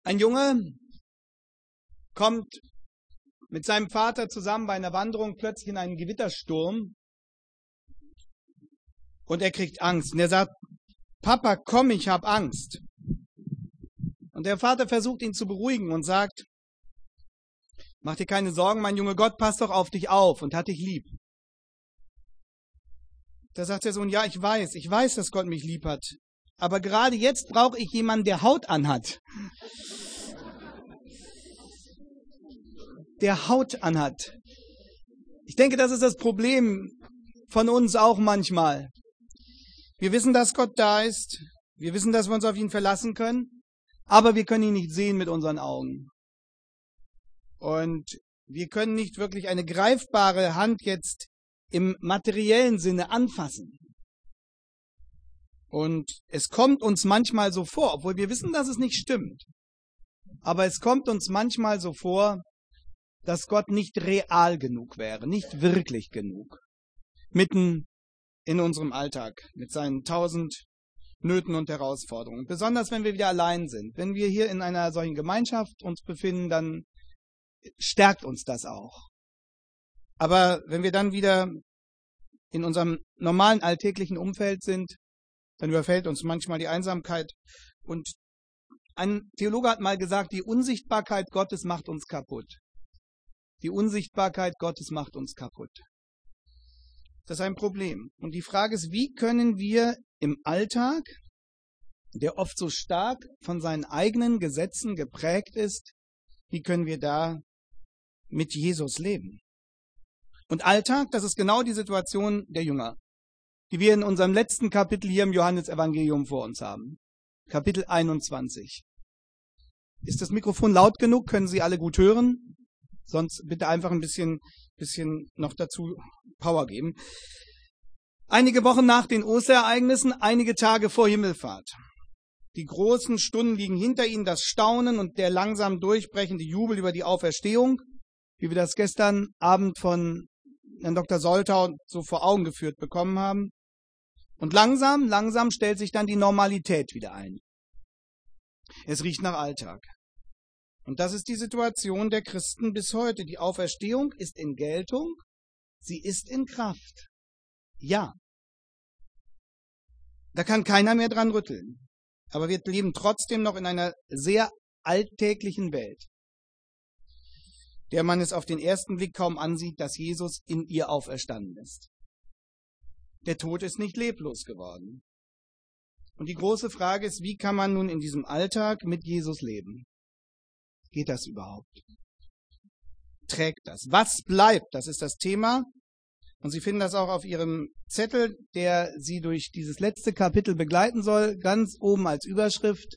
Ein Junge kommt mit seinem Vater zusammen bei einer Wanderung plötzlich in einen Gewittersturm und er kriegt Angst. Und er sagt, Papa, komm, ich habe Angst. Und der Vater versucht ihn zu beruhigen und sagt, mach dir keine Sorgen, mein Junge, Gott passt doch auf dich auf und hat dich lieb. Da sagt der Sohn, ja, ich weiß, dass Gott mich lieb hat. Aber gerade jetzt brauche ich jemanden, der Haut anhat. Der Haut anhat. Ich denke, das ist das Problem von uns auch manchmal. Wir wissen, dass Gott da ist. Wir wissen, dass wir uns auf ihn verlassen können. Aber wir können ihn nicht sehen mit unseren Augen. Und wir können nicht wirklich eine greifbare Hand jetzt im materiellen Sinne anfassen. Und es kommt uns manchmal so vor, obwohl wir wissen, dass es nicht stimmt. Aber es kommt uns manchmal so vor, dass Gott nicht real genug wäre, nicht wirklich genug. Mitten in unserem Alltag mit seinen 1000 Nöten und Herausforderungen. Besonders wenn wir wieder allein sind. Wenn wir hier in einer solchen Gemeinschaft uns befinden, dann stärkt uns das auch. Aber wenn wir dann wieder in unserem normalen alltäglichen Umfeld sind, dann überfällt uns manchmal die Einsamkeit. Und ein Theologe hat mal gesagt, die Unsichtbarkeit Gottes macht uns kaputt. Die Unsichtbarkeit Gottes macht uns kaputt. Das ist ein Problem. Und die Frage ist, wie können wir im Alltag, der oft so stark von seinen eigenen Gesetzen geprägt ist, wie können wir da mit Jesus leben? Und Alltag, das ist genau die Situation der Jünger, die wir in unserem letzten Kapitel hier im Johannesevangelium vor uns haben. Kapitel 21. Ist das Mikrofon laut genug? Können Sie alle gut hören? Sonst bitte einfach ein bisschen noch dazu Power geben. Einige Wochen nach den Osterereignissen, einige Tage vor Himmelfahrt. Die großen Stunden liegen hinter ihnen, das Staunen und der langsam durchbrechende Jubel über die Auferstehung, wie wir das gestern Abend von Herrn Dr. Soltau so vor Augen geführt bekommen haben. Und langsam stellt sich dann die Normalität wieder ein. Es riecht nach Alltag. Und das ist die Situation der Christen bis heute. Die Auferstehung ist in Geltung, sie ist in Kraft. Ja. Da kann keiner mehr dran rütteln. Aber wir leben trotzdem noch in einer sehr alltäglichen Welt, der man es auf den ersten Blick kaum ansieht, dass Jesus in ihr auferstanden ist. Der Tod ist nicht leblos geworden. Und die große Frage ist, wie kann man nun in diesem Alltag mit Jesus leben? Geht das überhaupt? Trägt das? Was bleibt? Das ist das Thema. Und Sie finden das auch auf Ihrem Zettel, der Sie durch dieses letzte Kapitel begleiten soll, ganz oben als Überschrift.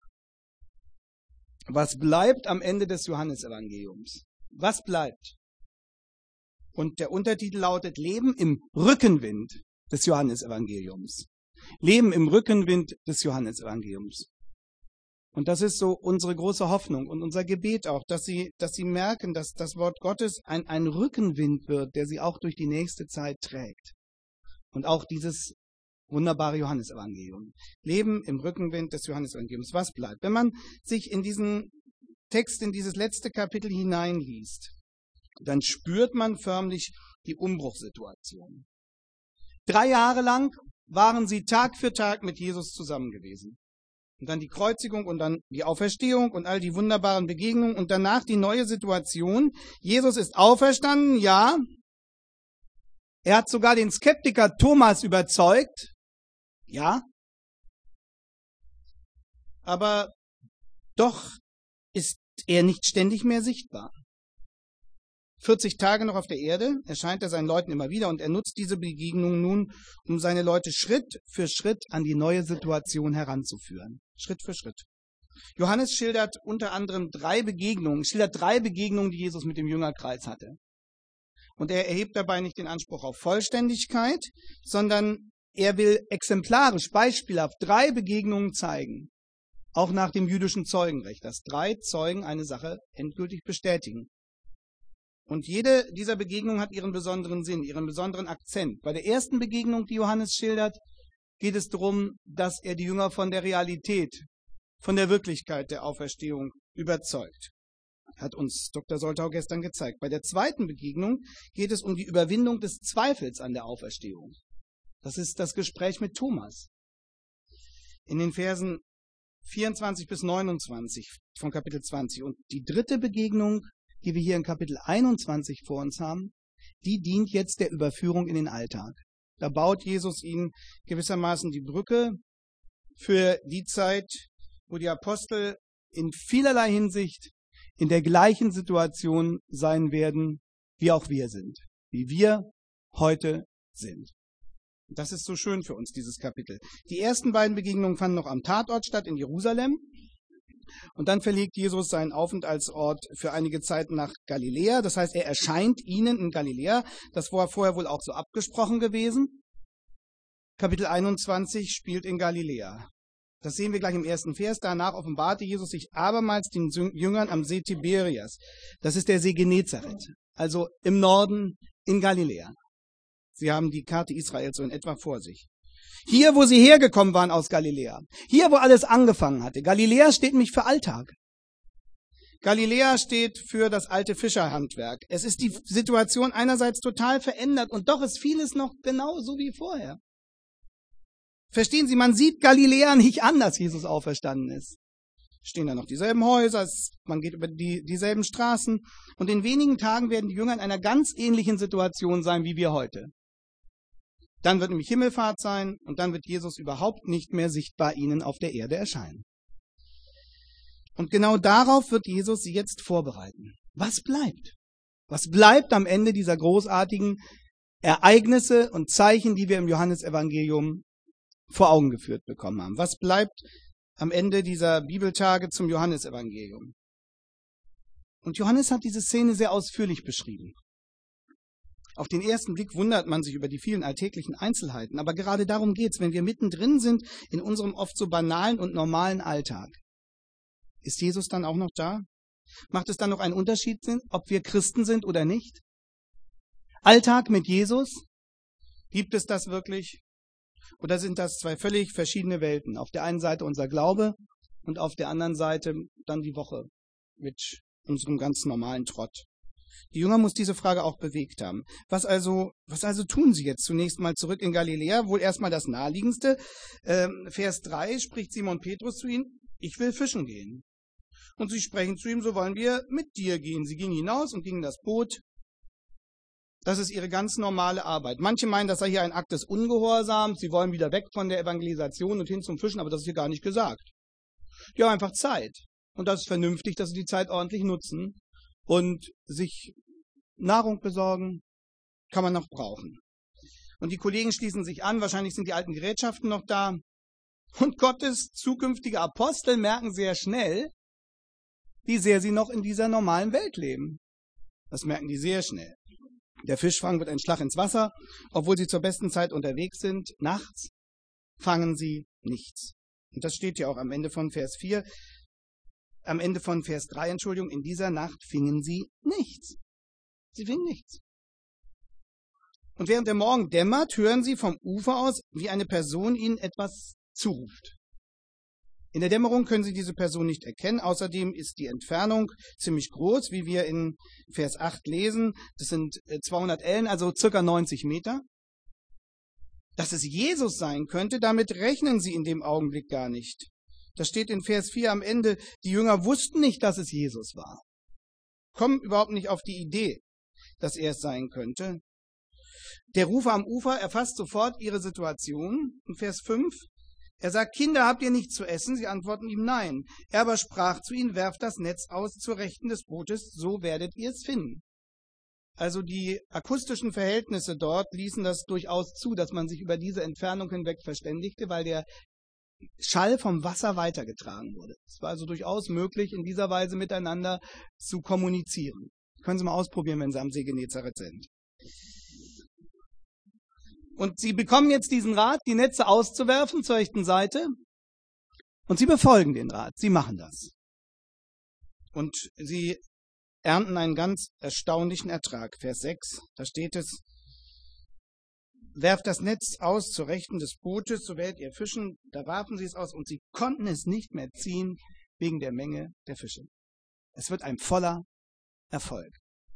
Was bleibt am Ende des Johannesevangeliums? Was bleibt? Und der Untertitel lautet Leben im Rückenwind des Johannesevangeliums. Leben im Rückenwind des Johannesevangeliums. Und das ist so unsere große Hoffnung und unser Gebet auch, dass Sie merken, dass das Wort Gottes ein Rückenwind wird, der Sie auch durch die nächste Zeit trägt. Und auch dieses wunderbare Johannesevangelium. Leben im Rückenwind des Johannesevangeliums. Was bleibt? Wenn man sich in diesen Text, in dieses letzte Kapitel hineinliest, dann spürt man förmlich die Umbruchssituation. 3 Jahre lang waren sie Tag für Tag mit Jesus zusammen gewesen. Und dann die Kreuzigung und dann die Auferstehung und all die wunderbaren Begegnungen und danach die neue Situation. Jesus ist auferstanden, ja. Er hat sogar den Skeptiker Thomas überzeugt, ja. Aber doch ist er nicht ständig mehr sichtbar. 40 Tage noch auf der Erde, erscheint er seinen Leuten immer wieder und er nutzt diese Begegnung nun, um seine Leute Schritt für Schritt an die neue Situation heranzuführen. Schritt für Schritt. Johannes schildert unter anderem 3 Begegnungen, die Jesus mit dem Jüngerkreis hatte. Und er erhebt dabei nicht den Anspruch auf Vollständigkeit, sondern er will exemplarisch, beispielhaft 3 Begegnungen zeigen. Auch nach dem jüdischen Zeugenrecht, dass 3 Zeugen eine Sache endgültig bestätigen. Und jede dieser Begegnungen hat ihren besonderen Sinn, ihren besonderen Akzent. Bei der ersten Begegnung, die Johannes schildert, geht es darum, dass er die Jünger von der Realität von der Wirklichkeit der Auferstehung überzeugt. Hat uns Dr. Soltau gestern gezeigt. Bei der zweiten Begegnung geht es um die Überwindung des Zweifels an der Auferstehung. Das ist das Gespräch mit Thomas. In den Versen 24 bis 29 von Kapitel 20. Und die dritte Begegnung, die wir hier in Kapitel 21 vor uns haben, die dient jetzt der Überführung in den Alltag. Da baut Jesus ihnen gewissermaßen die Brücke für die Zeit, wo die Apostel in vielerlei Hinsicht in der gleichen Situation sein werden, wie auch wir sind, wie wir heute sind. Das ist so schön für uns, dieses Kapitel. Die ersten beiden Begegnungen fanden noch am Tatort statt in Jerusalem. Und dann verlegt Jesus seinen Aufenthaltsort für einige Zeit nach Galiläa. Das heißt, er erscheint ihnen in Galiläa. Das war vorher wohl auch so abgesprochen gewesen. Kapitel 21 spielt in Galiläa. Das sehen wir gleich im ersten Vers. Danach offenbarte Jesus sich abermals den Jüngern am See Tiberias. Das ist der See Genezareth, also im Norden in Galiläa. Sie haben die Karte Israels so in etwa vor sich. Hier, wo sie hergekommen waren aus Galiläa. Hier, wo alles angefangen hatte. Galiläa steht nämlich für Alltag. Galiläa steht für das alte Fischerhandwerk. Es ist die Situation einerseits total verändert und doch ist vieles noch genauso wie vorher. Verstehen Sie, man sieht Galiläa nicht an, dass Jesus auferstanden ist. Stehen da noch dieselben Häuser, man geht über dieselben Straßen und in wenigen Tagen werden die Jünger in einer ganz ähnlichen Situation sein wie wir heute. Dann wird nämlich Himmelfahrt sein und dann wird Jesus überhaupt nicht mehr sichtbar ihnen auf der Erde erscheinen. Und genau darauf wird Jesus sie jetzt vorbereiten. Was bleibt? Was bleibt am Ende dieser großartigen Ereignisse und Zeichen, die wir im Johannesevangelium vor Augen geführt bekommen haben? Was bleibt am Ende dieser Bibeltage zum Johannesevangelium? Und Johannes hat diese Szene sehr ausführlich beschrieben. Auf den ersten Blick wundert man sich über die vielen alltäglichen Einzelheiten, aber gerade darum geht's, wenn wir mittendrin sind in unserem oft so banalen und normalen Alltag. Ist Jesus dann auch noch da? Macht es dann noch einen Unterschied, ob wir Christen sind oder nicht? Alltag mit Jesus? Gibt es das wirklich? Oder sind das zwei völlig verschiedene Welten? Auf der einen Seite unser Glaube und auf der anderen Seite dann die Woche mit unserem ganz normalen Trott. Die Jünger muss diese Frage auch bewegt haben. Was also tun sie jetzt? Zunächst mal zurück in Galiläa, wohl erstmal das Naheliegendste. Vers 3 spricht Simon Petrus zu ihnen, ich will fischen gehen. Und sie sprechen zu ihm, so wollen wir mit dir gehen. Sie gingen hinaus und gingen in das Boot. Das ist ihre ganz normale Arbeit. Manche meinen, das sei hier ein Akt des Ungehorsams. Sie wollen wieder weg von der Evangelisation und hin zum Fischen, aber das ist hier gar nicht gesagt. Die haben einfach Zeit. Und das ist vernünftig, dass sie die Zeit ordentlich nutzen und sich Nahrung besorgen, kann man noch brauchen. Und die Kollegen schließen sich an, wahrscheinlich sind die alten Gerätschaften noch da. Und Gottes zukünftige Apostel merken sehr schnell, wie sehr sie noch in dieser normalen Welt leben. Das merken die sehr schnell. Der Fischfang wird ein Schlag ins Wasser, obwohl sie zur besten Zeit unterwegs sind. Nachts fangen sie nichts. Und das steht ja auch am Ende von Vers 4. Am Ende von Vers 3, Entschuldigung, in dieser Nacht fingen sie nichts. Sie fingen nichts. Und während der Morgen dämmert, hören sie vom Ufer aus, wie eine Person ihnen etwas zuruft. In der Dämmerung können sie diese Person nicht erkennen. Außerdem ist die Entfernung ziemlich groß, wie wir in Vers 8 lesen. Das sind 200 Ellen, also circa 90 Meter. Dass es Jesus sein könnte, damit rechnen sie in dem Augenblick gar nicht. Das steht in Vers 4 am Ende, die Jünger wussten nicht, dass es Jesus war. Kommen überhaupt nicht auf die Idee, dass er es sein könnte. Der Rufer am Ufer erfasst sofort ihre Situation. In Vers 5, er sagt, Kinder, habt ihr nichts zu essen? Sie antworten ihm, nein. Er aber sprach zu ihnen, werft das Netz aus zur Rechten des Bootes, so werdet ihr es finden. Also die akustischen Verhältnisse dort ließen das durchaus zu, dass man sich über diese Entfernung hinweg verständigte, weil der Schall vom Wasser weitergetragen wurde. Es war also durchaus möglich, in dieser Weise miteinander zu kommunizieren. Können Sie mal ausprobieren, wenn Sie am See Genezareth sind. Und sie bekommen jetzt diesen Rat, die Netze auszuwerfen zur rechten Seite. Und sie befolgen den Rat. Sie machen das. Und sie ernten einen ganz erstaunlichen Ertrag. Vers 6, da steht es, werft das Netz aus zur Rechten des Bootes, so werdet ihr fischen. Da warfen sie es aus und sie konnten es nicht mehr ziehen wegen der Menge der Fische. Es wird ein voller Erfolg.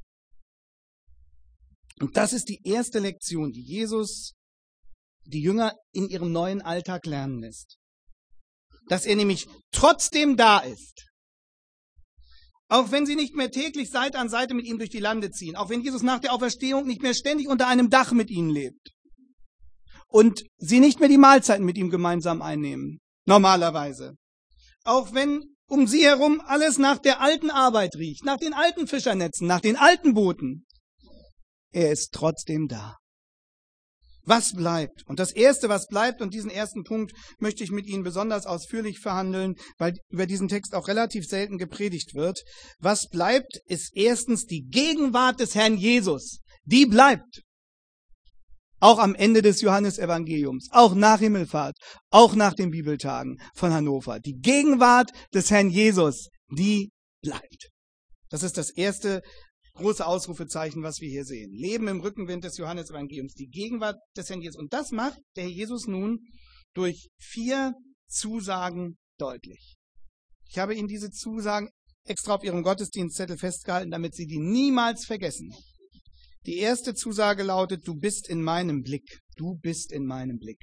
Und das ist die erste Lektion, die Jesus die Jünger in ihrem neuen Alltag lernen lässt. Dass er nämlich trotzdem da ist. Auch wenn sie nicht mehr täglich Seite an Seite mit ihm durch die Lande ziehen. Auch wenn Jesus nach der Auferstehung nicht mehr ständig unter einem Dach mit ihnen lebt. Und sie nicht mehr die Mahlzeiten mit ihm gemeinsam einnehmen. Normalerweise. Auch wenn um sie herum alles nach der alten Arbeit riecht. Nach den alten Fischernetzen, nach den alten Booten. Er ist trotzdem da. Was bleibt? Und das Erste, was bleibt, und diesen ersten Punkt möchte ich mit Ihnen besonders ausführlich verhandeln, weil über diesen Text auch relativ selten gepredigt wird. Was bleibt, ist erstens die Gegenwart des Herrn Jesus. Die bleibt. Auch am Ende des Johannesevangeliums, auch nach Himmelfahrt, auch nach den Bibeltagen von Hannover. Die Gegenwart des Herrn Jesus, die bleibt. Das ist das erste große Ausrufezeichen, was wir hier sehen. Leben im Rückenwind des Johannesevangeliums, die Gegenwart des Herrn Jesus. Und das macht der Herr Jesus nun durch 4 Zusagen deutlich. Ich habe Ihnen diese Zusagen extra auf Ihrem Gottesdienstzettel festgehalten, damit Sie die niemals vergessen. Die erste Zusage lautet, du bist in meinem Blick. Du bist in meinem Blick.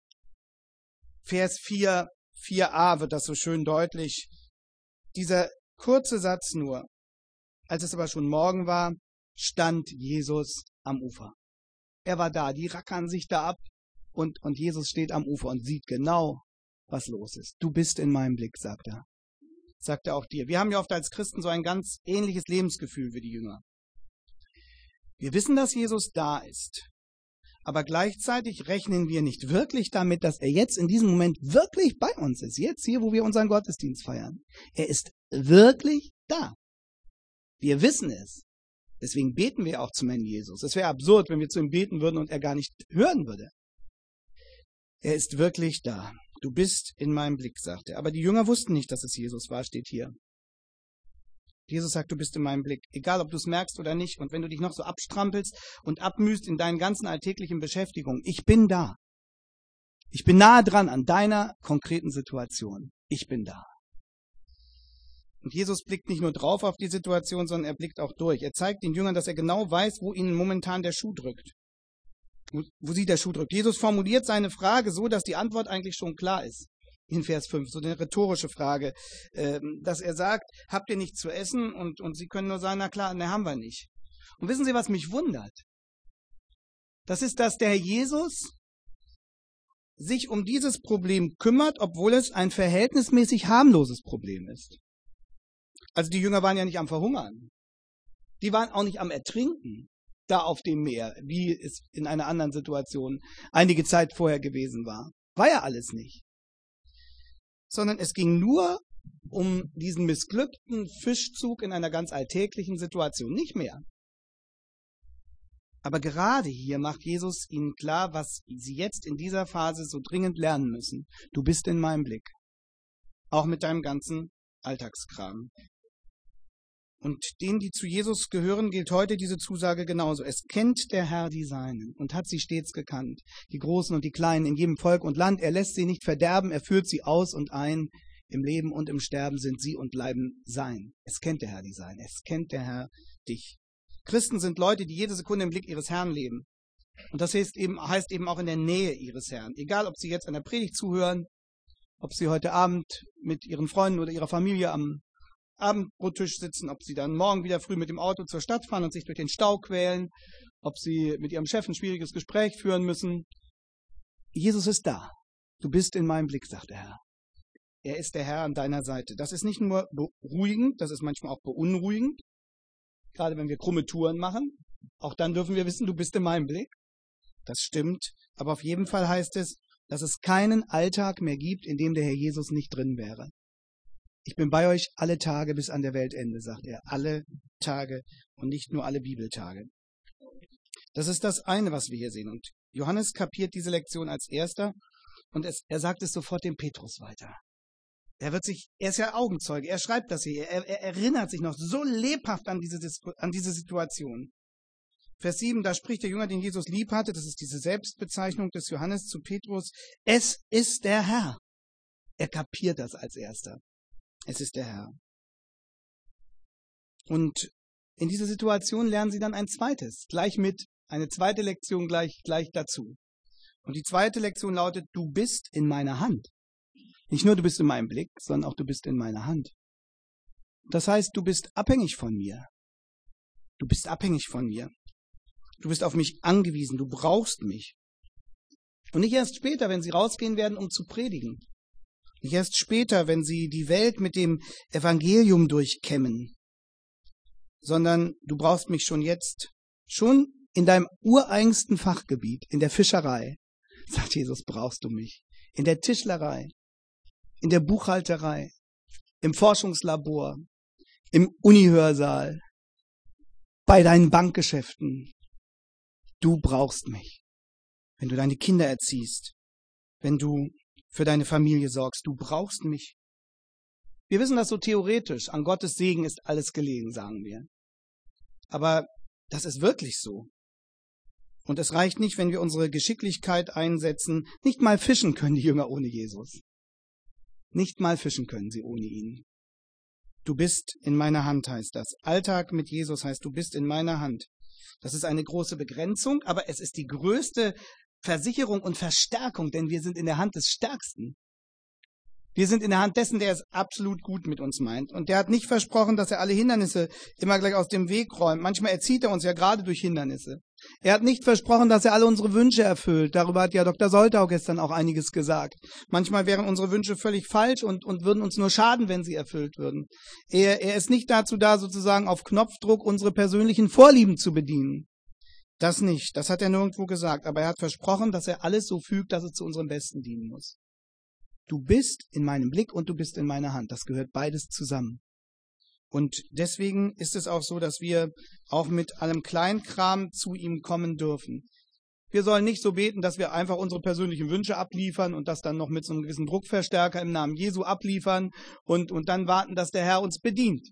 Vers 4a wird das so schön deutlich. Dieser kurze Satz nur. Als es aber schon Morgen war, stand Jesus am Ufer. Er war da, die rackern sich da ab und Jesus steht am Ufer und sieht genau, was los ist. Du bist in meinem Blick, sagt er. Sagt er auch dir. Wir haben ja oft als Christen so ein ganz ähnliches Lebensgefühl wie die Jünger. Wir wissen, dass Jesus da ist, aber gleichzeitig rechnen wir nicht wirklich damit, dass er jetzt in diesem Moment wirklich bei uns ist. Jetzt hier, wo wir unseren Gottesdienst feiern. Er ist wirklich da. Wir wissen es. Deswegen beten wir auch zum Herrn Jesus. Es wäre absurd, wenn wir zu ihm beten würden und er gar nicht hören würde. Er ist wirklich da. Du bist in meinem Blick, sagt er. Aber die Jünger wussten nicht, dass es Jesus war, steht hier. Jesus sagt, du bist in meinem Blick. Egal, ob du es merkst oder nicht. Und wenn du dich noch so abstrampelst und abmühst in deinen ganzen alltäglichen Beschäftigungen. Ich bin da. Ich bin nahe dran an deiner konkreten Situation. Ich bin da. Und Jesus blickt nicht nur drauf auf die Situation, sondern er blickt auch durch. Er zeigt den Jüngern, dass er genau weiß, wo ihnen momentan der Schuh drückt. Wo sie der Schuh drückt. Jesus formuliert seine Frage so, dass die Antwort eigentlich schon klar ist. In Vers 5, so eine rhetorische Frage, dass er sagt, habt ihr nichts zu essen? Und sie können nur sagen, na klar, ne, haben wir nicht. Und wissen Sie, was mich wundert? Das ist, dass der Herr Jesus sich um dieses Problem kümmert, obwohl es ein verhältnismäßig harmloses Problem ist. Also die Jünger waren ja nicht am Verhungern. Die waren auch nicht am Ertrinken, da auf dem Meer, wie es in einer anderen Situation einige Zeit vorher gewesen war. War ja alles nicht. Sondern es ging nur um diesen missglückten Fischzug in einer ganz alltäglichen Situation, nicht mehr. Aber gerade hier macht Jesus ihnen klar, was sie jetzt in dieser Phase so dringend lernen müssen. Du bist in meinem Blick. Auch mit deinem ganzen Alltagskram. Und denen, die zu Jesus gehören, gilt heute diese Zusage genauso. Es kennt der Herr die Seinen und hat sie stets gekannt. Die Großen und die Kleinen in jedem Volk und Land. Er lässt sie nicht verderben, er führt sie aus und ein. Im Leben und im Sterben sind sie und bleiben sein. Es kennt der Herr die Seinen. Es kennt der Herr dich. Christen sind Leute, die jede Sekunde im Blick ihres Herrn leben. Und das heißt eben auch in der Nähe ihres Herrn. Egal, ob sie jetzt an der Predigt zuhören, ob sie heute Abend mit ihren Freunden oder ihrer Familie am Abendbrottisch sitzen, ob sie dann morgen wieder früh mit dem Auto zur Stadt fahren und sich durch den Stau quälen, ob sie mit ihrem Chef ein schwieriges Gespräch führen müssen. Jesus ist da. Du bist in meinem Blick, sagt der Herr. Er ist der Herr an deiner Seite. Das ist nicht nur beruhigend, das ist manchmal auch beunruhigend. Gerade wenn wir krumme Touren machen. Auch dann dürfen wir wissen, du bist in meinem Blick. Das stimmt. Aber auf jeden Fall heißt es, dass es keinen Alltag mehr gibt, in dem der Herr Jesus nicht drin wäre. Ich bin bei euch alle Tage bis an der Weltende, sagt er. Alle Tage und nicht nur alle Bibeltage. Das ist das eine, was wir hier sehen. Und Johannes kapiert diese Lektion als erster und er sagt es sofort dem Petrus weiter. Er ist ja Augenzeuge, er schreibt das hier, er erinnert sich noch so lebhaft an diese Situation. Vers 7, da spricht der Jünger, den Jesus lieb hatte, das ist diese Selbstbezeichnung des Johannes zu Petrus, es ist der Herr. Er kapiert das als erster. Es ist der Herr. Und in dieser Situation lernen sie dann ein zweites, gleich mit, eine zweite Lektion gleich dazu. Und die zweite Lektion lautet, du bist in meiner Hand. Nicht nur du bist in meinem Blick, sondern auch du bist in meiner Hand. Das heißt, du bist abhängig von mir. Du bist abhängig von mir. Du bist auf mich angewiesen, du brauchst mich. Und nicht erst später, wenn sie rausgehen werden, um zu predigen. Nicht erst später, wenn sie die Welt mit dem Evangelium durchkämmen. Sondern du brauchst mich schon jetzt, schon in deinem ureigensten Fachgebiet, in der Fischerei, sagt Jesus, brauchst du mich. In der Tischlerei, in der Buchhalterei, im Forschungslabor, im Unihörsaal, bei deinen Bankgeschäften. Du brauchst mich. Wenn du deine Kinder erziehst, wenn du für deine Familie sorgst, du brauchst mich. Wir wissen das so theoretisch. An Gottes Segen ist alles gelegen, sagen wir. Aber das ist wirklich so. Und es reicht nicht, wenn wir unsere Geschicklichkeit einsetzen. Nicht mal fischen können die Jünger ohne Jesus. Nicht mal fischen können sie ohne ihn. Du bist in meiner Hand, heißt das. Alltag mit Jesus heißt, du bist in meiner Hand. Das ist eine große Begrenzung, aber es ist die größte Versicherung und Verstärkung, denn wir sind in der Hand des Stärksten. Wir sind in der Hand dessen, der es absolut gut mit uns meint. Und der hat nicht versprochen, dass er alle Hindernisse immer gleich aus dem Weg räumt. Manchmal erzieht er uns ja gerade durch Hindernisse. Er hat nicht versprochen, dass er alle unsere Wünsche erfüllt. Darüber hat ja Dr. Soltau gestern auch einiges gesagt. Manchmal wären unsere Wünsche völlig falsch und würden uns nur schaden, wenn sie erfüllt würden. Er ist nicht dazu da, sozusagen auf Knopfdruck unsere persönlichen Vorlieben zu bedienen. Das nicht. Das hat er nirgendwo gesagt. Aber er hat versprochen, dass er alles so fügt, dass es zu unserem Besten dienen muss. Du bist in meinem Blick und du bist in meiner Hand. Das gehört beides zusammen. Und deswegen ist es auch so, dass wir auch mit allem Kleinkram zu ihm kommen dürfen. Wir sollen nicht so beten, dass wir einfach unsere persönlichen Wünsche abliefern und das dann noch mit so einem gewissen Druckverstärker im Namen Jesu abliefern und dann warten, dass der Herr uns bedient.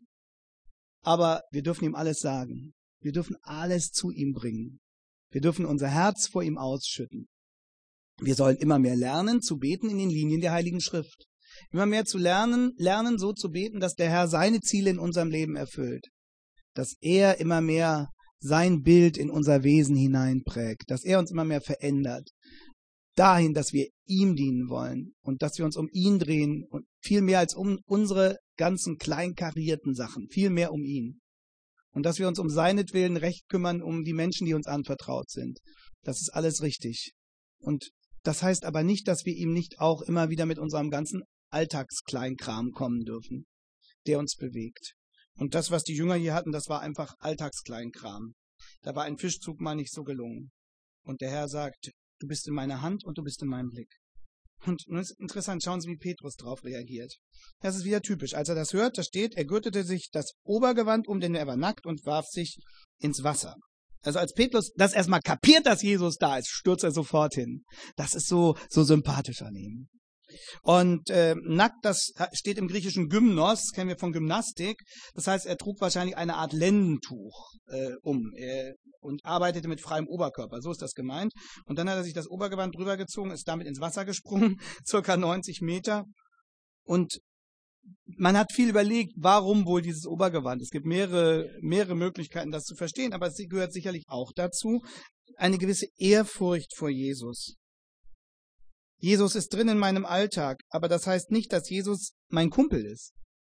Aber wir dürfen ihm alles sagen. Wir dürfen alles zu ihm bringen. Wir dürfen unser Herz vor ihm ausschütten. Wir sollen immer mehr lernen, zu beten in den Linien der Heiligen Schrift. Immer mehr zu lernen so zu beten, dass der Herr seine Ziele in unserem Leben erfüllt. Dass er immer mehr sein Bild in unser Wesen hineinprägt. Dass er uns immer mehr verändert. Dahin, dass wir ihm dienen wollen. Und dass wir uns um ihn drehen. Und viel mehr als um unsere ganzen kleinkarierten Sachen. Viel mehr um ihn. Und dass wir uns um seinetwillen recht kümmern, um die Menschen, die uns anvertraut sind. Das ist alles richtig. Und das heißt aber nicht, dass wir ihm nicht auch immer wieder mit unserem ganzen Alltagskleinkram kommen dürfen, der uns bewegt. Und das, was die Jünger hier hatten, das war einfach Alltagskleinkram. Da war ein Fischzug mal nicht so gelungen. Und der Herr sagt, du bist in meiner Hand und du bist in meinem Blick. Und nun ist interessant, schauen Sie, wie Petrus darauf reagiert. Das ist wieder typisch. Als er das hört, da steht, er gürtete sich das Obergewand um, denn er war nackt und warf sich ins Wasser. Also als Petrus das erstmal kapiert, dass Jesus da ist, stürzt er sofort hin. Das ist so sympathisch an ihm. Und nackt, das steht im griechischen Gymnos, kennen wir von Gymnastik. Das heißt, er trug wahrscheinlich eine Art Lendentuch und arbeitete mit freiem Oberkörper. So ist das gemeint. Und dann hat er sich das Obergewand drüber gezogen, ist damit ins Wasser gesprungen, circa 90 Meter. Und man hat viel überlegt, warum wohl dieses Obergewand. Es gibt mehrere Möglichkeiten, das zu verstehen, aber es gehört sicherlich auch dazu, eine gewisse Ehrfurcht vor Jesus. Jesus ist drin in meinem Alltag, aber das heißt nicht, dass Jesus mein Kumpel ist.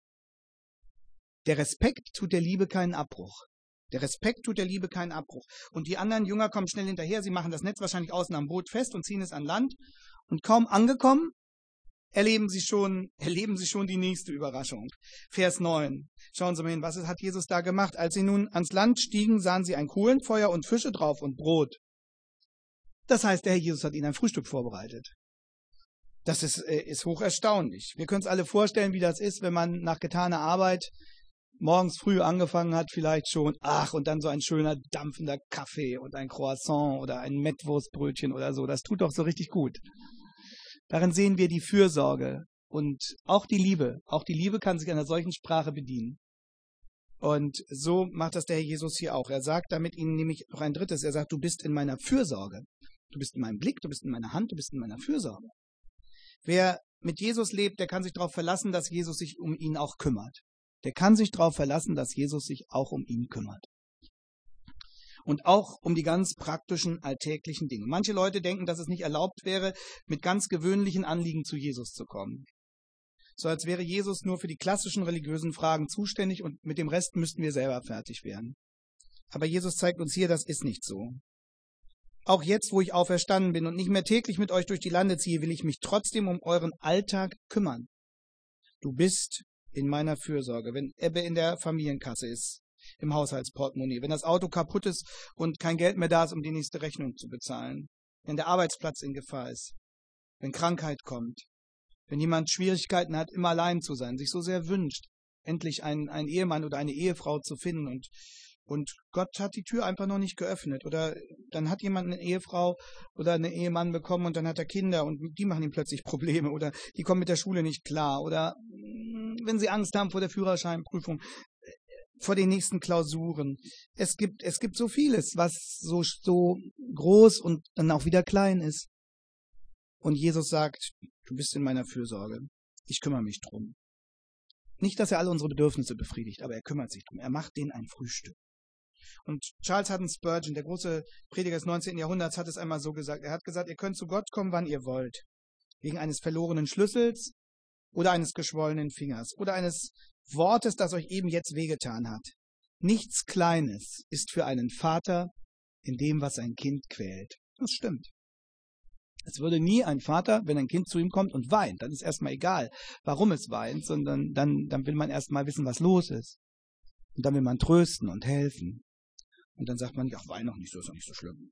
Der Respekt tut der Liebe keinen Abbruch. Der Respekt tut der Liebe keinen Abbruch. Und die anderen Jünger kommen schnell hinterher, sie machen das Netz wahrscheinlich außen am Boot fest und ziehen es an Land. Und kaum angekommen, erleben sie schon die nächste Überraschung. Vers 9. Schauen Sie mal hin, was hat Jesus da gemacht? Als sie nun ans Land stiegen, sahen sie ein Kohlenfeuer und Fische drauf und Brot. Das heißt, der Herr Jesus hat ihnen ein Frühstück vorbereitet. Das ist hoch erstaunlich. Wir können uns alle vorstellen, wie das ist, wenn man nach getaner Arbeit morgens früh angefangen hat, vielleicht schon, und dann so ein schöner dampfender Kaffee und ein Croissant oder ein Mettwurstbrötchen oder so. Das tut doch so richtig gut. Darin sehen wir die Fürsorge und auch die Liebe. Auch die Liebe kann sich einer solchen Sprache bedienen. Und so macht das der Herr Jesus hier auch. Er sagt damit ihnen nämlich noch ein drittes. Er sagt, du bist in meiner Fürsorge. Du bist in meinem Blick, du bist in meiner Hand, du bist in meiner Fürsorge. Wer mit Jesus lebt, der kann sich darauf verlassen, dass Jesus sich um ihn auch kümmert. Der kann sich darauf verlassen, dass Jesus sich auch um ihn kümmert. Und auch um die ganz praktischen, alltäglichen Dinge. Manche Leute denken, dass es nicht erlaubt wäre, mit ganz gewöhnlichen Anliegen zu Jesus zu kommen. So als wäre Jesus nur für die klassischen religiösen Fragen zuständig und mit dem Rest müssten wir selber fertig werden. Aber Jesus zeigt uns hier, das ist nicht so. Auch jetzt, wo ich auferstanden bin und nicht mehr täglich mit euch durch die Lande ziehe, will ich mich trotzdem um euren Alltag kümmern. Du bist in meiner Fürsorge, wenn Ebbe in der Familienkasse ist, im Haushaltsportemonnaie, wenn das Auto kaputt ist und kein Geld mehr da ist, um die nächste Rechnung zu bezahlen, wenn der Arbeitsplatz in Gefahr ist, wenn Krankheit kommt, wenn jemand Schwierigkeiten hat, immer allein zu sein, sich so sehr wünscht, endlich einen Ehemann oder eine Ehefrau zu finden und Gott hat die Tür einfach noch nicht geöffnet. Oder dann hat jemand eine Ehefrau oder einen Ehemann bekommen und dann hat er Kinder und die machen ihm plötzlich Probleme oder die kommen mit der Schule nicht klar. Oder wenn sie Angst haben vor der Führerscheinprüfung, vor den nächsten Klausuren. Es gibt so vieles, was so groß und dann auch wieder klein ist. Und Jesus sagt, du bist in meiner Fürsorge. Ich kümmere mich drum. Nicht, dass er alle unsere Bedürfnisse befriedigt, aber er kümmert sich drum. Er macht denen ein Frühstück. Und Charles Haddon Spurgeon, der große Prediger des 19. Jahrhunderts, hat es einmal so gesagt. Er hat gesagt, ihr könnt zu Gott kommen, wann ihr wollt. Wegen eines verlorenen Schlüssels oder eines geschwollenen Fingers oder eines Wortes, das euch eben jetzt wehgetan hat. Nichts Kleines ist für einen Vater in dem, was ein Kind quält. Das stimmt. Es würde nie ein Vater, wenn ein Kind zu ihm kommt und weint, dann ist erstmal egal, warum es weint, sondern dann will man erstmal wissen, was los ist. Und dann will man trösten und helfen. Und dann sagt man, ja, wein noch nicht so, ist doch nicht so schlimm.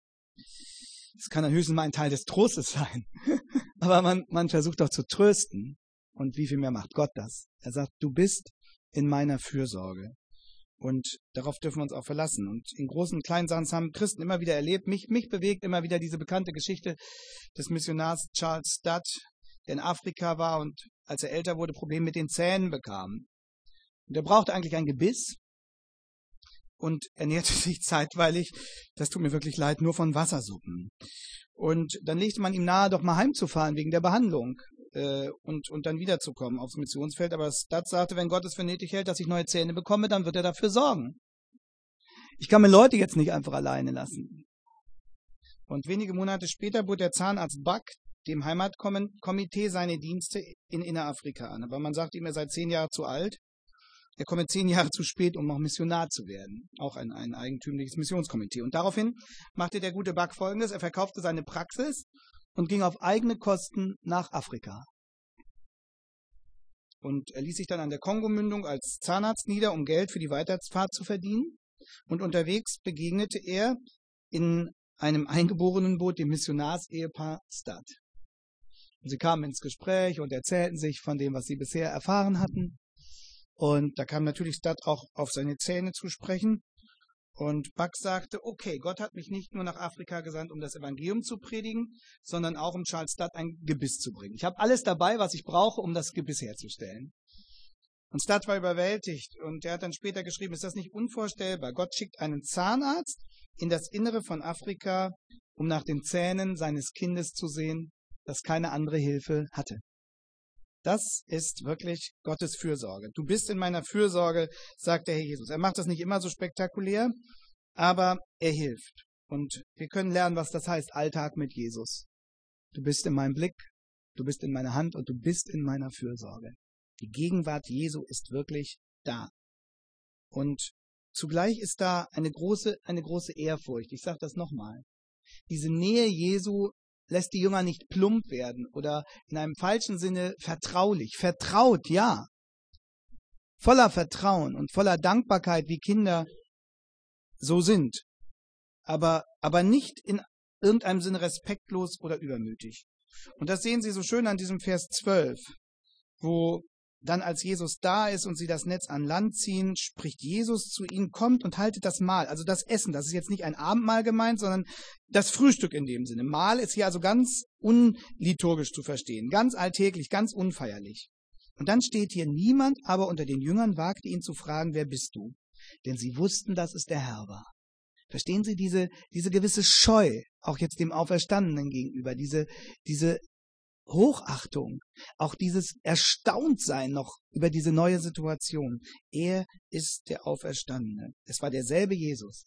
Das kann dann höchstens mal ein Teil des Trostes sein. Aber man versucht doch zu trösten. Und wie viel mehr macht Gott das? Er sagt, du bist in meiner Fürsorge. Und darauf dürfen wir uns auch verlassen. Und in großen und kleinen Sachen haben Christen immer wieder erlebt. Mich bewegt immer wieder diese bekannte Geschichte des Missionars Charles Studd, der in Afrika war und als er älter wurde, Probleme mit den Zähnen bekam. Und er brauchte eigentlich ein Gebiss und ernährte sich zeitweilig, das tut mir wirklich leid, nur von Wassersuppen. Und dann legte man ihm nahe, doch mal heimzufahren wegen der Behandlung. Und dann wiederzukommen aufs Missionsfeld. Aber Studd sagte, wenn Gott es für nötig hält, dass ich neue Zähne bekomme, dann wird er dafür sorgen. Ich kann mir Leute jetzt nicht einfach alleine lassen. Und wenige Monate später bot der Zahnarzt Buck dem Heimatkomitee seine Dienste in Innerafrika an. Aber man sagt ihm, er sei 10 Jahre zu alt. Er komme 10 Jahre zu spät, um noch Missionar zu werden. Auch ein eigentümliches Missionskomitee. Und daraufhin machte der gute Buck Folgendes. Er verkaufte seine Praxis und ging auf eigene Kosten nach Afrika. Und er ließ sich dann an der Kongomündung als Zahnarzt nieder, um Geld für die Weiterfahrt zu verdienen. Und unterwegs begegnete er in einem Eingeborenenboot dem Missionarsehepaar Studd. Und sie kamen ins Gespräch und erzählten sich von dem, was sie bisher erfahren hatten. Und da kam natürlich Studd auch auf seine Zähne zu sprechen. Und Buck sagte, okay, Gott hat mich nicht nur nach Afrika gesandt, um das Evangelium zu predigen, sondern auch um Charles Studd ein Gebiss zu bringen. Ich habe alles dabei, was ich brauche, um das Gebiss herzustellen. Und Studd war überwältigt und er hat dann später geschrieben, ist das nicht unvorstellbar? Gott schickt einen Zahnarzt in das Innere von Afrika, um nach den Zähnen seines Kindes zu sehen, das keine andere Hilfe hatte. Das ist wirklich Gottes Fürsorge. Du bist in meiner Fürsorge, sagt der Herr Jesus. Er macht das nicht immer so spektakulär, aber er hilft. Und wir können lernen, was das heißt, Alltag mit Jesus. Du bist in meinem Blick, du bist in meiner Hand und du bist in meiner Fürsorge. Die Gegenwart Jesu ist wirklich da. Und zugleich ist da eine große Ehrfurcht. Ich sage das nochmal. Diese Nähe Jesu lässt die Jünger nicht plump werden oder in einem falschen Sinne vertraulich. Vertraut, ja. Voller Vertrauen und voller Dankbarkeit, wie Kinder so sind. Aber nicht in irgendeinem Sinne respektlos oder übermütig. Und das sehen Sie so schön an diesem Vers 12, wo dann, als Jesus da ist und sie das Netz an Land ziehen, spricht Jesus zu ihnen, kommt und haltet das Mahl, also das Essen. Das ist jetzt nicht ein Abendmahl gemeint, sondern das Frühstück in dem Sinne. Mahl ist hier also ganz unliturgisch zu verstehen, ganz alltäglich, ganz unfeierlich. Und dann steht hier, niemand aber unter den Jüngern wagte ihn zu fragen, wer bist du? denn sie wussten, dass es der Herr war. Verstehen Sie diese gewisse Scheu, auch jetzt dem Auferstandenen gegenüber, diese Hochachtung, auch dieses Erstauntsein noch über diese neue Situation. Er ist der Auferstandene. Es war derselbe Jesus.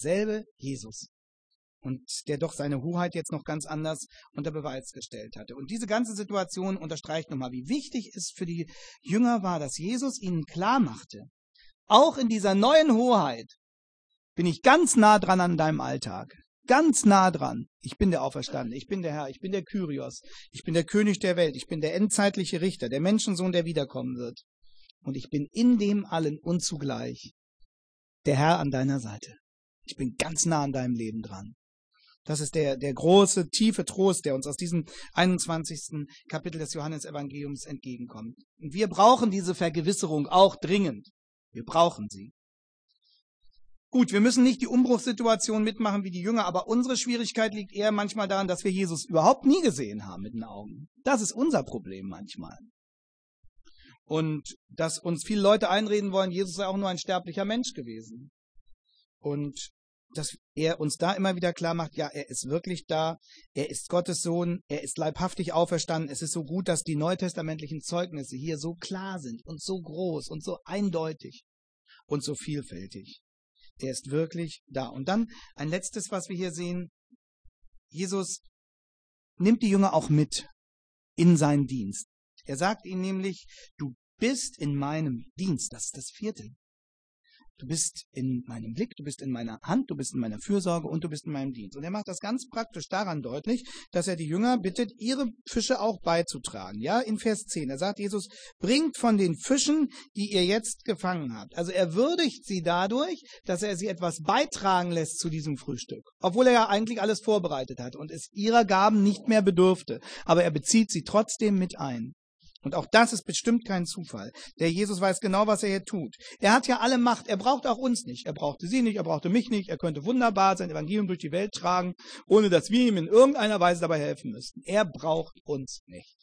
Und der doch seine Hoheit jetzt noch ganz anders unter Beweis gestellt hatte. Und diese ganze Situation unterstreicht nochmal, wie wichtig es für die Jünger war, dass Jesus ihnen klar machte, auch in dieser neuen Hoheit bin ich ganz nah dran an deinem Alltag. Ganz nah dran. Ich bin der Auferstandene, ich bin der Herr, ich bin der Kyrios, ich bin der König der Welt, ich bin der endzeitliche Richter, der Menschensohn, der wiederkommen wird. Und ich bin in dem allen und zugleich der Herr an deiner Seite. Ich bin ganz nah an deinem Leben dran. Das ist der große, tiefe Trost, der uns aus diesem 21. Kapitel des Johannesevangeliums entgegenkommt. Und wir brauchen diese Vergewisserung auch dringend. Wir brauchen sie. Gut, wir müssen nicht die Umbruchssituation mitmachen wie die Jünger, aber unsere Schwierigkeit liegt eher manchmal daran, dass wir Jesus überhaupt nie gesehen haben mit den Augen. Das ist unser Problem manchmal. Und dass uns viele Leute einreden wollen, Jesus sei auch nur ein sterblicher Mensch gewesen. Und dass er uns da immer wieder klar macht, ja, er ist wirklich da, er ist Gottes Sohn, er ist leibhaftig auferstanden. Es ist so gut, dass die neutestamentlichen Zeugnisse hier so klar sind und so groß und so eindeutig und so vielfältig. Er ist wirklich da. Und dann ein letztes, was wir hier sehen. Jesus nimmt die Jünger auch mit in seinen Dienst. Er sagt ihnen nämlich, du bist in meinem Dienst. Das ist das 4. Du bist in meinem Blick, du bist in meiner Hand, du bist in meiner Fürsorge und du bist in meinem Dienst. Und er macht das ganz praktisch daran deutlich, dass er die Jünger bittet, ihre Fische auch beizutragen. Ja, in Vers 10, da sagt Jesus, bringt von den Fischen, die ihr jetzt gefangen habt. Also er würdigt sie dadurch, dass er sie etwas beitragen lässt zu diesem Frühstück. Obwohl er ja eigentlich alles vorbereitet hat und es ihrer Gaben nicht mehr bedurfte. Aber er bezieht sie trotzdem mit ein. Und auch das ist bestimmt kein Zufall. Der Jesus weiß genau, was er hier tut. Er hat ja alle Macht. Er braucht auch uns nicht. Er brauchte sie nicht, er brauchte mich nicht. Er könnte wunderbar sein Evangelium durch die Welt tragen, ohne dass wir ihm in irgendeiner Weise dabei helfen müssten. Er braucht uns nicht.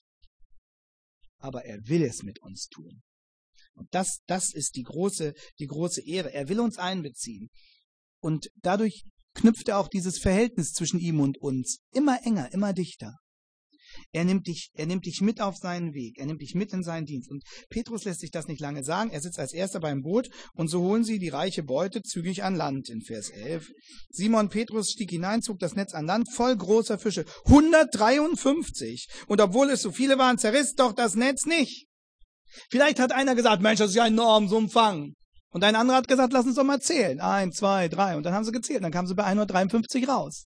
Aber er will es mit uns tun. Und das ist die große Ehre. Er will uns einbeziehen. Und dadurch knüpft er auch dieses Verhältnis zwischen ihm und uns immer enger, immer dichter. Er nimmt dich mit auf seinen Weg. Er nimmt dich mit in seinen Dienst. Und Petrus lässt sich das nicht lange sagen. Er sitzt als erster beim Boot und so holen sie die reiche Beute zügig an Land in Vers 11. Simon Petrus stieg hinein, zog das Netz an Land voll großer Fische. 153. Und obwohl es so viele waren, zerriss doch das Netz nicht. Vielleicht hat einer gesagt, Mensch, das ist ja enorm, so ein Fang. Und ein anderer hat gesagt, lass uns doch mal zählen. 1, 2, 3. Und dann haben sie gezählt. Und dann kamen sie bei 153 raus.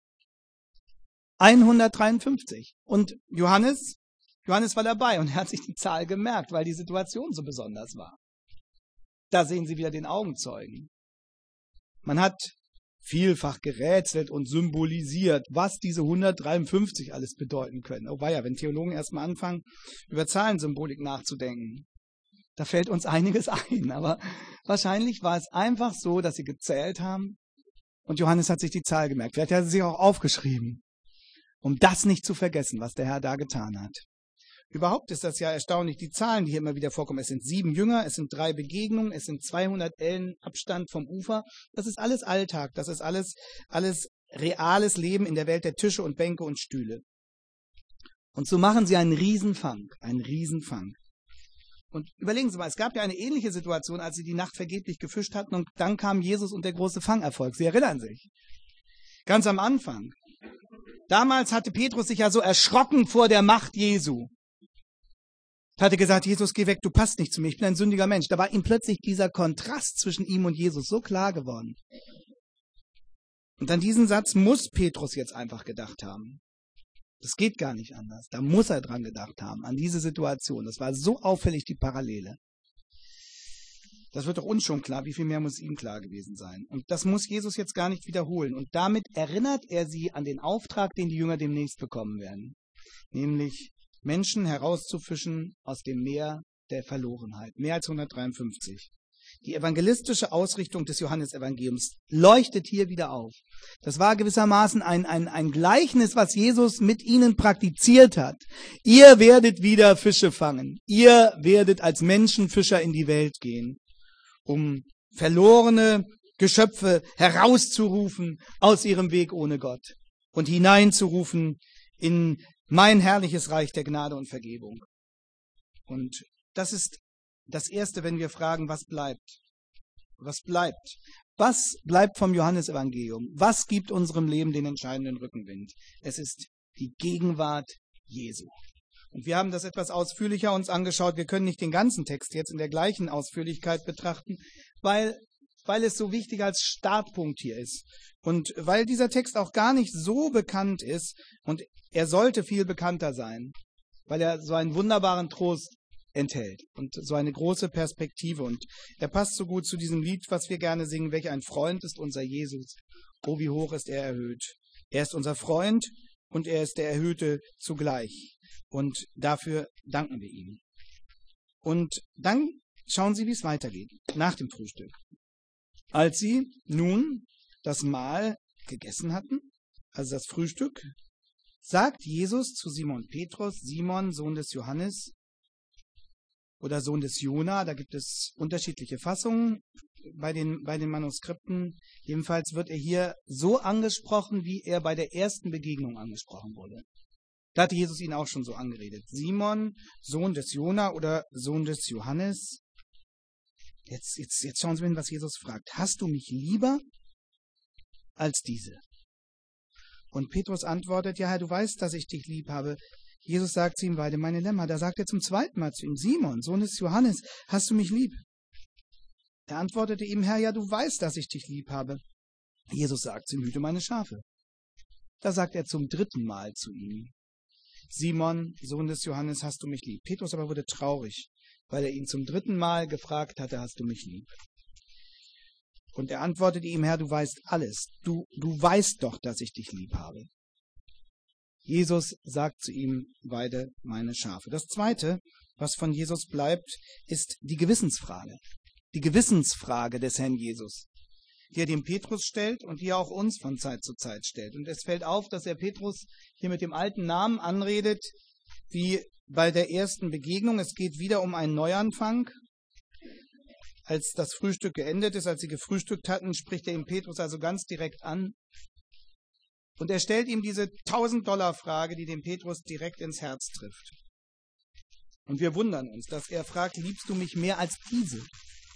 153. Und Johannes war dabei und er hat sich die Zahl gemerkt, weil die Situation so besonders war. Da sehen Sie wieder den Augenzeugen. Man hat vielfach gerätselt und symbolisiert, was diese 153 alles bedeuten können. Oh weia, wenn Theologen erstmal anfangen, über Zahlensymbolik nachzudenken, da fällt uns einiges ein. Aber wahrscheinlich war es einfach so, dass sie gezählt haben und Johannes hat sich die Zahl gemerkt. Vielleicht hat er sie auch aufgeschrieben, um das nicht zu vergessen, was der Herr da getan hat. Überhaupt ist das ja erstaunlich, die Zahlen, die hier immer wieder vorkommen. Es sind 7 Jünger, es sind 3 Begegnungen, es sind 200 Ellen Abstand vom Ufer. Das ist alles Alltag, das ist alles reales Leben in der Welt der Tische und Bänke und Stühle. Und so machen sie einen Riesenfang. Und überlegen Sie mal, es gab ja eine ähnliche Situation, als sie die Nacht vergeblich gefischt hatten und dann kam Jesus und der große Fangerfolg. Sie erinnern sich. Ganz am Anfang. Damals hatte Petrus sich ja so erschrocken vor der Macht Jesu. Er hatte gesagt, Jesus, geh weg, du passt nicht zu mir, ich bin ein sündiger Mensch. Da war ihm plötzlich dieser Kontrast zwischen ihm und Jesus so klar geworden. Und an diesen Satz muss Petrus jetzt einfach gedacht haben. Das geht gar nicht anders. Da muss er dran gedacht haben, an diese Situation. Das war so auffällig, die Parallele. Das wird doch uns schon klar, wie viel mehr muss ihm klar gewesen sein. Und das muss Jesus jetzt gar nicht wiederholen. Und damit erinnert er sie an den Auftrag, den die Jünger demnächst bekommen werden. Nämlich Menschen herauszufischen aus dem Meer der Verlorenheit. Mehr als 153. Die evangelistische Ausrichtung des Johannesevangeliums leuchtet hier wieder auf. Das war gewissermaßen ein Gleichnis, was Jesus mit ihnen praktiziert hat. Ihr werdet wieder Fische fangen. Ihr werdet als Menschenfischer in die Welt gehen, um verlorene Geschöpfe herauszurufen aus ihrem Weg ohne Gott und hineinzurufen in mein herrliches Reich der Gnade und Vergebung. Und das ist das Erste, wenn wir fragen, was bleibt? Was bleibt? Was bleibt vom Johannesevangelium? Was gibt unserem Leben den entscheidenden Rückenwind? Es ist die Gegenwart Jesu. Und wir haben das etwas ausführlicher uns angeschaut. Wir können nicht den ganzen Text jetzt in der gleichen Ausführlichkeit betrachten, weil es so wichtig als Startpunkt hier ist. Und weil dieser Text auch gar nicht so bekannt ist, und er sollte viel bekannter sein, weil er so einen wunderbaren Trost enthält und so eine große Perspektive. Und er passt so gut zu diesem Lied, was wir gerne singen. Welch ein Freund ist unser Jesus. Oh, wie hoch ist er erhöht. Er ist unser Freund und er ist der Erhöhte zugleich. Und dafür danken wir ihm. Und dann schauen Sie, wie es weitergeht nach dem Frühstück. Als sie nun das Mahl gegessen hatten, also das Frühstück, sagt Jesus zu Simon Petrus, Simon, Sohn des Johannes oder Sohn des Jona, da gibt es unterschiedliche Fassungen bei den Manuskripten. Jedenfalls wird er hier so angesprochen, wie er bei der ersten Begegnung angesprochen wurde. Da hatte Jesus ihn auch schon so angeredet. Simon, Sohn des Jona oder Sohn des Johannes. Jetzt schauen Sie mal hin, was Jesus fragt. Hast du mich lieber als diese? Und Petrus antwortet, ja Herr, du weißt, dass ich dich lieb habe. Jesus sagt zu ihm, weide meine Lämmer. Da sagt er zum zweiten Mal zu ihm, Simon, Sohn des Johannes, hast du mich lieb? Er antwortete ihm, Herr, ja, du weißt, dass ich dich lieb habe. Jesus sagt zu ihm, hüte meine Schafe. Da sagt er zum dritten Mal zu ihm, Simon, Sohn des Johannes, hast du mich lieb? Petrus aber wurde traurig, weil er ihn zum dritten Mal gefragt hatte, hast du mich lieb? Und er antwortete ihm, Herr, du weißt alles. Du weißt doch, dass ich dich lieb habe. Jesus sagt zu ihm, weide meine Schafe. Das Zweite, was von Jesus bleibt, ist die Gewissensfrage. Die Gewissensfrage des Herrn Jesus, die er dem Petrus stellt und die er auch uns von Zeit zu Zeit stellt. Und es fällt auf, dass er Petrus hier mit dem alten Namen anredet, wie bei der ersten Begegnung. Es geht wieder um einen Neuanfang. Als das Frühstück geendet ist, als sie gefrühstückt hatten, spricht er ihm Petrus also ganz direkt an. Und er stellt ihm diese $1000-Frage, die den Petrus direkt ins Herz trifft. Und wir wundern uns, dass er fragt, liebst du mich mehr als diese?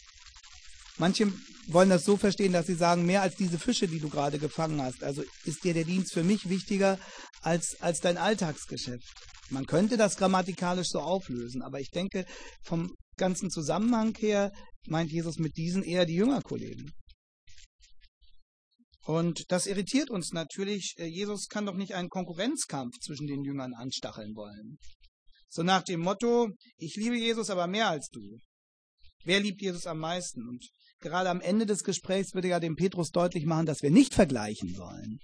Manche wollen das so verstehen, dass sie sagen, mehr als diese Fische, die du gerade gefangen hast. Also ist dir der Dienst für mich wichtiger als dein Alltagsgeschäft. Man könnte das grammatikalisch so auflösen, aber ich denke, vom ganzen Zusammenhang her meint Jesus mit diesen eher die Jüngerkollegen. Und das irritiert uns natürlich. Jesus kann doch nicht einen Konkurrenzkampf zwischen den Jüngern anstacheln wollen. So nach dem Motto, ich liebe Jesus aber mehr als du. Wer liebt Jesus am meisten? Und gerade am Ende des Gesprächs würde ja dem Petrus deutlich machen, dass wir nicht vergleichen sollen.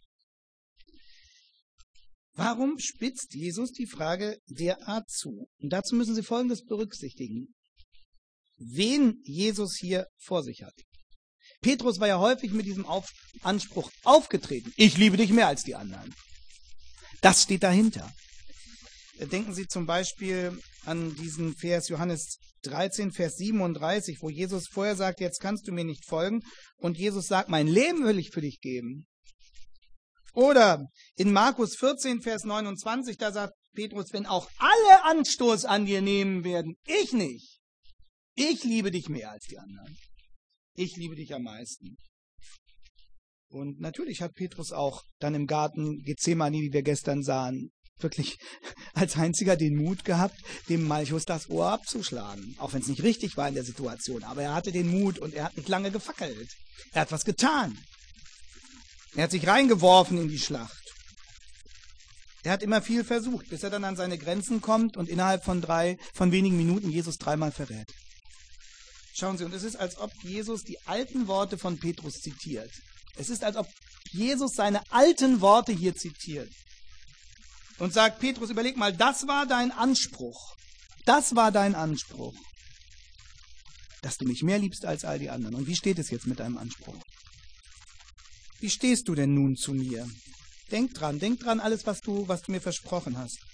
Warum spitzt Jesus die Frage derart zu? Und dazu müssen Sie Folgendes berücksichtigen. Wen Jesus hier vor sich hat. Petrus war ja häufig mit diesem Anspruch aufgetreten. Ich liebe dich mehr als die anderen. Das steht dahinter. Denken Sie zum Beispiel an diesen Vers Johannes 13, Vers 37, wo Jesus vorher sagt, jetzt kannst du mir nicht folgen. Und Jesus sagt, mein Leben will ich für dich geben. Oder in Markus 14, Vers 29, da sagt Petrus, wenn auch alle Anstoß an dir nehmen werden, ich nicht. Ich liebe dich mehr als die anderen. Ich liebe dich am meisten. Und natürlich hat Petrus auch dann im Garten Gethsemane, wie wir gestern sahen, wirklich als einziger den Mut gehabt, dem Malchus das Ohr abzuschlagen. Auch wenn es nicht richtig war in der Situation. Aber er hatte den Mut und er hat nicht lange gefackelt. Er hat was getan. Er hat sich reingeworfen in die Schlacht. Er hat immer viel versucht, bis er dann an seine Grenzen kommt und innerhalb von wenigen Minuten Jesus dreimal verrät. Schauen Sie, und es ist, als ob Jesus die alten Worte von Petrus zitiert. Es ist, als ob Jesus seine alten Worte hier zitiert. Und sagt, Petrus, überleg mal, das war dein Anspruch. Das war dein Anspruch. Dass du mich mehr liebst als all die anderen. Und wie steht es jetzt mit deinem Anspruch? Wie stehst du denn nun zu mir? Denk dran, alles, was du mir versprochen hast.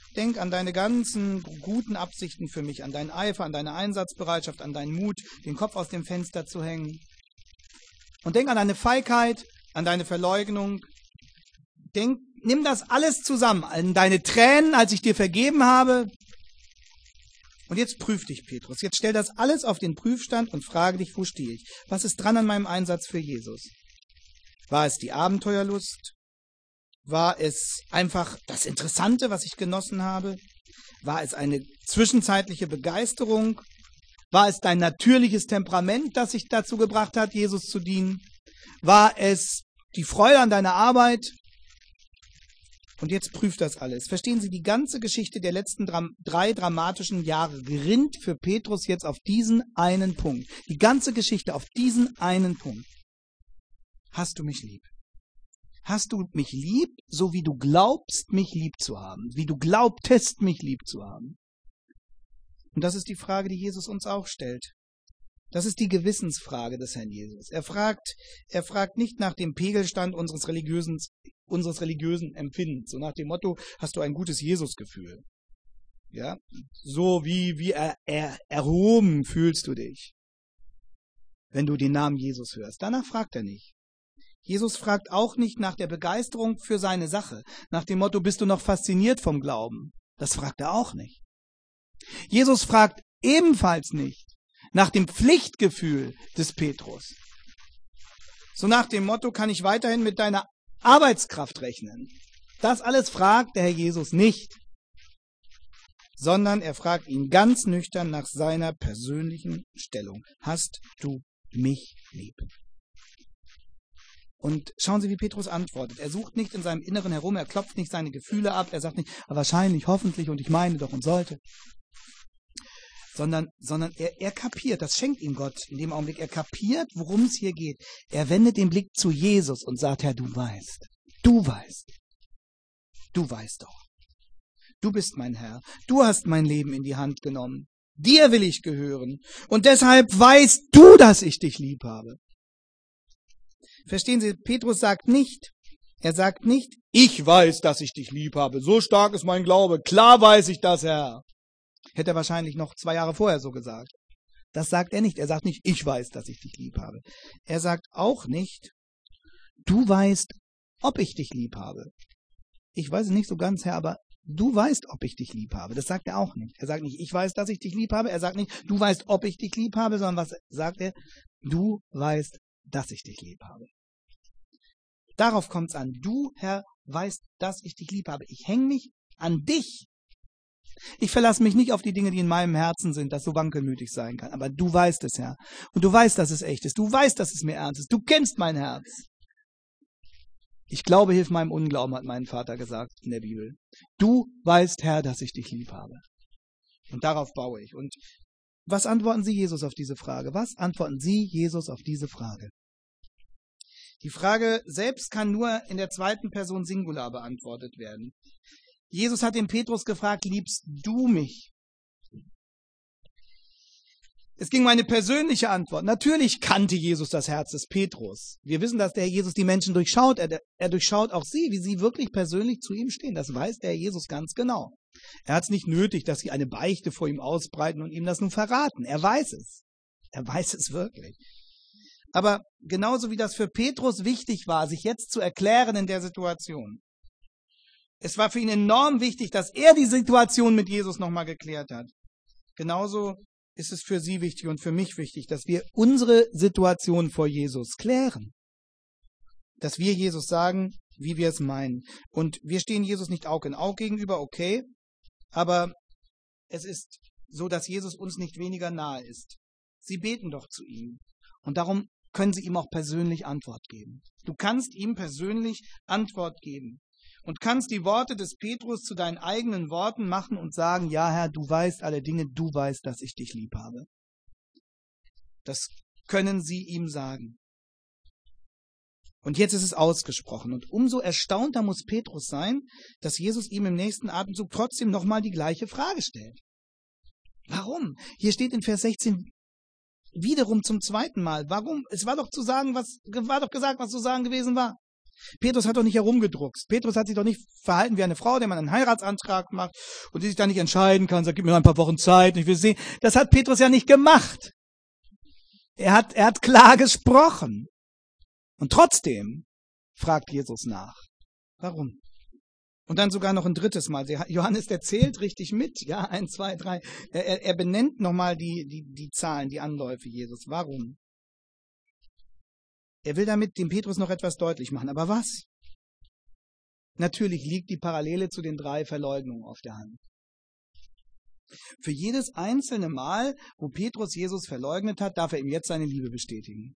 Denk an deine ganzen guten Absichten für mich, an deinen Eifer, an deine Einsatzbereitschaft, an deinen Mut, den Kopf aus dem Fenster zu hängen. Und denk an deine Feigheit, an deine Verleugnung. Nimm das alles zusammen, an deine Tränen, als ich dir vergeben habe. Und jetzt prüf dich, Petrus. Jetzt stell das alles auf den Prüfstand und frage dich, wo stehe ich? Was ist dran an meinem Einsatz für Jesus? War es die Abenteuerlust? War es einfach das Interessante, was ich genossen habe? War es eine zwischenzeitliche Begeisterung? War es dein natürliches Temperament, das dich dazu gebracht hat, Jesus zu dienen? War es die Freude an deiner Arbeit? Und jetzt prüft das alles. Verstehen Sie, die ganze Geschichte der letzten 3 dramatischen Jahre gerinnt für Petrus jetzt auf diesen einen Punkt. Die ganze Geschichte auf diesen einen Punkt. Hast du mich lieb? Hast du mich lieb, so wie du glaubst, mich lieb zu haben? Wie du glaubtest, mich lieb zu haben? Und das ist die Frage, die Jesus uns auch stellt. Das ist die Gewissensfrage des Herrn Jesus. Er fragt nicht nach dem Pegelstand unseres religiösen Empfindens. So nach dem Motto, hast du ein gutes Jesusgefühl? Ja, so wie erhoben fühlst du dich, wenn du den Namen Jesus hörst. Danach fragt er nicht. Jesus fragt auch nicht nach der Begeisterung für seine Sache. Nach dem Motto, bist du noch fasziniert vom Glauben? Das fragt er auch nicht. Jesus fragt ebenfalls nicht nach dem Pflichtgefühl des Petrus. So nach dem Motto, kann ich weiterhin mit deiner Arbeitskraft rechnen? Das alles fragt der Herr Jesus nicht, sondern er fragt ihn ganz nüchtern nach seiner persönlichen Stellung. Hast du mich lieb? Und schauen Sie, wie Petrus antwortet. Er sucht nicht in seinem Inneren herum, er klopft nicht seine Gefühle ab, er sagt nicht, wahrscheinlich, hoffentlich und ich meine doch und sollte. Sondern er kapiert, das schenkt ihm Gott in dem Augenblick, er kapiert, worum es hier geht. Er wendet den Blick zu Jesus und sagt, Herr, du weißt doch. Du bist mein Herr, du hast mein Leben in die Hand genommen. Dir will ich gehören und deshalb weißt du, dass ich dich lieb habe. Verstehen Sie, Petrus sagt nicht, ich weiß, dass ich dich lieb habe, so stark ist mein Glaube, klar weiß ich das, Herr. Hätte er wahrscheinlich noch 2 Jahre vorher so gesagt. Das sagt er nicht. Er sagt nicht, ich weiß, dass ich dich lieb habe. Er sagt auch nicht, du weißt, ob ich dich lieb habe. Ich weiß es nicht so ganz, Herr, aber du weißt, ob ich dich lieb habe. Das sagt er auch nicht. Er sagt nicht, ich weiß, dass ich dich lieb habe. Er sagt nicht, du weißt, ob ich dich lieb habe, sondern was sagt er? Du weißt, dass ich dich lieb habe. Darauf kommt es an. Du, Herr, weißt, dass ich dich lieb habe. Ich hänge mich an dich. Ich verlasse mich nicht auf die Dinge, die in meinem Herzen sind, das so wankelmütig sein kann. Aber du weißt es, Herr. Und du weißt, dass es echt ist. Du weißt, dass es mir ernst ist. Du kennst mein Herz. Ich glaube, hilf meinem Unglauben, hat mein Vater gesagt in der Bibel. Du weißt, Herr, dass ich dich lieb habe. Und darauf baue ich. Und was antworten Sie Jesus auf diese Frage? Was antworten Sie Jesus auf diese Frage? Die Frage selbst kann nur in der 2. Person Singular beantwortet werden. Jesus hat den Petrus gefragt, liebst du mich? Es ging um eine persönliche Antwort. Natürlich kannte Jesus das Herz des Petrus. Wir wissen, dass der Herr Jesus die Menschen durchschaut. Er durchschaut auch sie, wie sie wirklich persönlich zu ihm stehen. Das weiß der Herr Jesus ganz genau. Er hat es nicht nötig, dass sie eine Beichte vor ihm ausbreiten und ihm das nun verraten. Er weiß es. Er weiß es wirklich. Aber genauso wie das für Petrus wichtig war, sich jetzt zu erklären in der Situation. Es war für ihn enorm wichtig, dass er die Situation mit Jesus nochmal geklärt hat. Genauso ist es für Sie wichtig und für mich wichtig, dass wir unsere Situation vor Jesus klären. Dass wir Jesus sagen, wie wir es meinen. Und wir stehen Jesus nicht Aug in Aug gegenüber, okay, aber es ist so, dass Jesus uns nicht weniger nahe ist. Sie beten doch zu ihm. Und darum können Sie ihm auch persönlich Antwort geben. Du kannst ihm persönlich Antwort geben. Und kannst die Worte des Petrus zu deinen eigenen Worten machen und sagen, ja Herr, du weißt alle Dinge, du weißt, dass ich dich lieb habe. Das können sie ihm sagen. Und jetzt ist es ausgesprochen. Und umso erstaunter muss Petrus sein, dass Jesus ihm im nächsten Atemzug trotzdem nochmal die gleiche Frage stellt. Warum? Hier steht in Vers 16 wiederum zum 2. Mal. Warum? Es war doch gesagt, was zu sagen gewesen war. Petrus hat doch nicht herumgedruckst. Petrus hat sich doch nicht verhalten wie eine Frau, der man einen Heiratsantrag macht und die sich dann nicht entscheiden kann, sagt, gib mir noch ein paar Wochen Zeit, ich will sehen. Das hat Petrus ja nicht gemacht. Er hat klar gesprochen. Und trotzdem fragt Jesus nach. Warum? Und dann sogar noch ein drittes Mal. Johannes, der zählt richtig mit. Ja, 1, 2, 3. Er benennt nochmal die Zahlen, die Anläufe Jesus. Warum? Er will damit dem Petrus noch etwas deutlich machen. Aber was? Natürlich liegt die Parallele zu den 3 Verleugnungen auf der Hand. Für jedes einzelne Mal, wo Petrus Jesus verleugnet hat, darf er ihm jetzt seine Liebe bestätigen.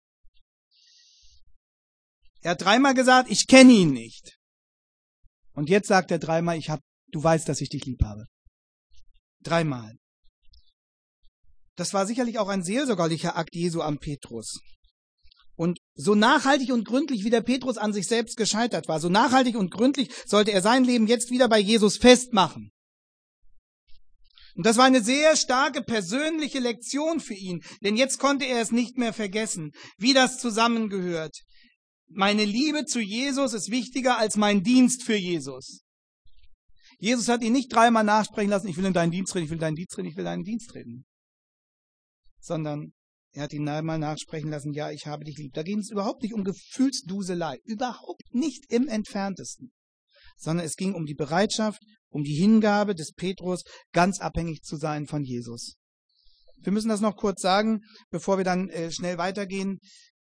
Er hat 3-mal gesagt, ich kenne ihn nicht. Und jetzt sagt er 3-mal, du weißt, dass ich dich lieb habe. 3-mal. Das war sicherlich auch ein seelsorgerlicher Akt Jesu am Petrus. Und so nachhaltig und gründlich, wie der Petrus an sich selbst gescheitert war, so nachhaltig und gründlich sollte er sein Leben jetzt wieder bei Jesus festmachen. Und das war eine sehr starke persönliche Lektion für ihn, denn jetzt konnte er es nicht mehr vergessen, wie das zusammengehört. Meine Liebe zu Jesus ist wichtiger als mein Dienst für Jesus. Jesus hat ihn nicht 3-mal nachsprechen lassen, ich will in deinen Dienst treten, ich will deinen Dienst treten, ich will deinen Dienst treten. Sondern er hat ihn einmal nachsprechen lassen, ja, ich habe dich lieb. Da ging es überhaupt nicht um Gefühlsduselei, überhaupt nicht im Entferntesten. Sondern es ging um die Bereitschaft, um die Hingabe des Petrus, ganz abhängig zu sein von Jesus. Wir müssen das noch kurz sagen, bevor wir dann schnell weitergehen.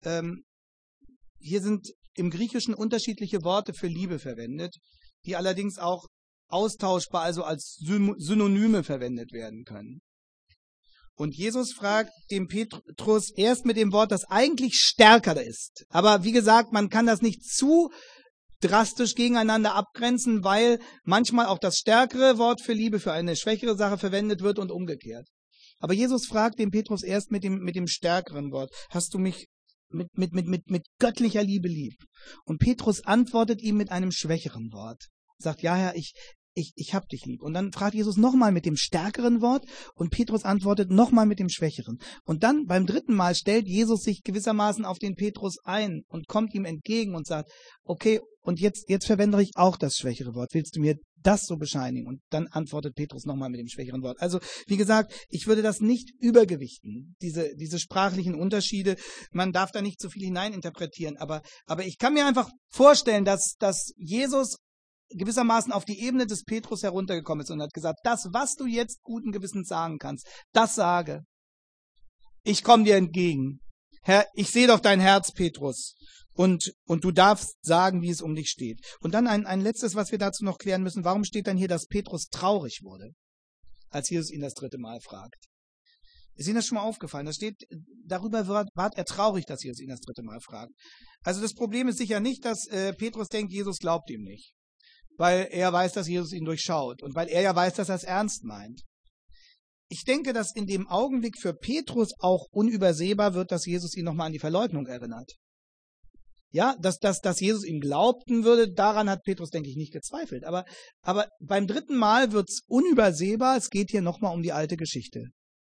Hier sind im Griechischen unterschiedliche Worte für Liebe verwendet, die allerdings auch austauschbar, also als Synonyme verwendet werden können. Und Jesus fragt den Petrus erst mit dem Wort, das eigentlich stärker ist. Aber wie gesagt, man kann das nicht zu drastisch gegeneinander abgrenzen, weil manchmal auch das stärkere Wort für Liebe für eine schwächere Sache verwendet wird und umgekehrt. Aber Jesus fragt den Petrus erst mit dem stärkeren Wort. Hast du mich mit göttlicher Liebe lieb? Und Petrus antwortet ihm mit einem schwächeren Wort. Sagt, ja Herr, ich hab dich lieb. Und dann fragt Jesus nochmal mit dem stärkeren Wort und Petrus antwortet nochmal mit dem schwächeren. Und dann beim 3. Mal stellt Jesus sich gewissermaßen auf den Petrus ein und kommt ihm entgegen und sagt, okay, und jetzt verwende ich auch das schwächere Wort. Willst du mir das so bescheinigen? Und dann antwortet Petrus nochmal mit dem schwächeren Wort. Also, wie gesagt, ich würde das nicht übergewichten, diese sprachlichen Unterschiede. Man darf da nicht so viel hineininterpretieren. Aber ich kann mir einfach vorstellen, dass Jesus gewissermaßen auf die Ebene des Petrus heruntergekommen ist und hat gesagt, das, was du jetzt guten Gewissens sagen kannst, das sage. Ich komme dir entgegen. Herr, ich sehe doch dein Herz, Petrus. Und du darfst sagen, wie es um dich steht. Und dann ein letztes, was wir dazu noch klären müssen. Warum steht dann hier, dass Petrus traurig wurde, als Jesus ihn das 3. Mal fragt? Ist Ihnen das schon mal aufgefallen? Da steht, darüber ward er traurig, dass Jesus ihn das 3. Mal fragt. Also das Problem ist sicher nicht, dass Petrus denkt, Jesus glaubt ihm nicht. Weil er weiß, dass Jesus ihn durchschaut und weil er ja weiß, dass er es ernst meint. Ich denke, dass in dem Augenblick für Petrus auch unübersehbar wird, dass Jesus ihn nochmal an die Verleugnung erinnert. Ja, dass Jesus ihm glaubten würde, daran hat Petrus, denke ich, nicht gezweifelt. Aber beim 3. Mal wird es unübersehbar, es geht hier nochmal um die alte Geschichte.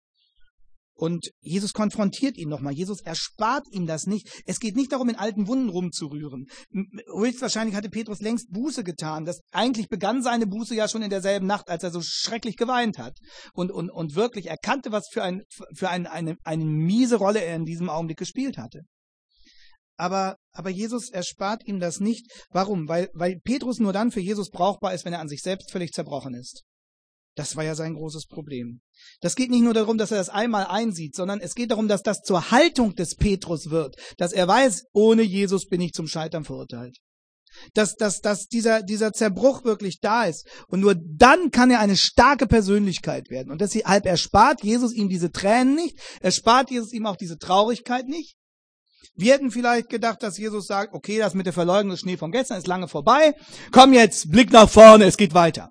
Und Jesus konfrontiert ihn nochmal. Jesus erspart ihm das nicht. Es geht nicht darum, in alten Wunden rumzurühren. Höchstwahrscheinlich hatte Petrus längst Buße getan. Eigentlich begann seine Buße ja schon in derselben Nacht, als er so schrecklich geweint hat. Und wirklich erkannte, was für eine miese Rolle er in diesem Augenblick gespielt hatte. Aber Jesus erspart ihm das nicht. Warum? Weil Petrus nur dann für Jesus brauchbar ist, wenn er an sich selbst völlig zerbrochen ist. Das war ja sein großes Problem. Das geht nicht nur darum, dass er das einmal einsieht, sondern es geht darum, dass das zur Haltung des Petrus wird, dass er weiß, ohne Jesus bin ich zum Scheitern verurteilt. Dass dieser Zerbruch wirklich da ist. Und nur dann kann er eine starke Persönlichkeit werden. Und deshalb erspart Jesus ihm diese Tränen nicht, erspart Jesus ihm auch diese Traurigkeit nicht. Wir hätten vielleicht gedacht, dass Jesus sagt, okay, das mit der Verleugnung des Schnee von gestern ist lange vorbei, komm jetzt, Blick nach vorne, es geht weiter.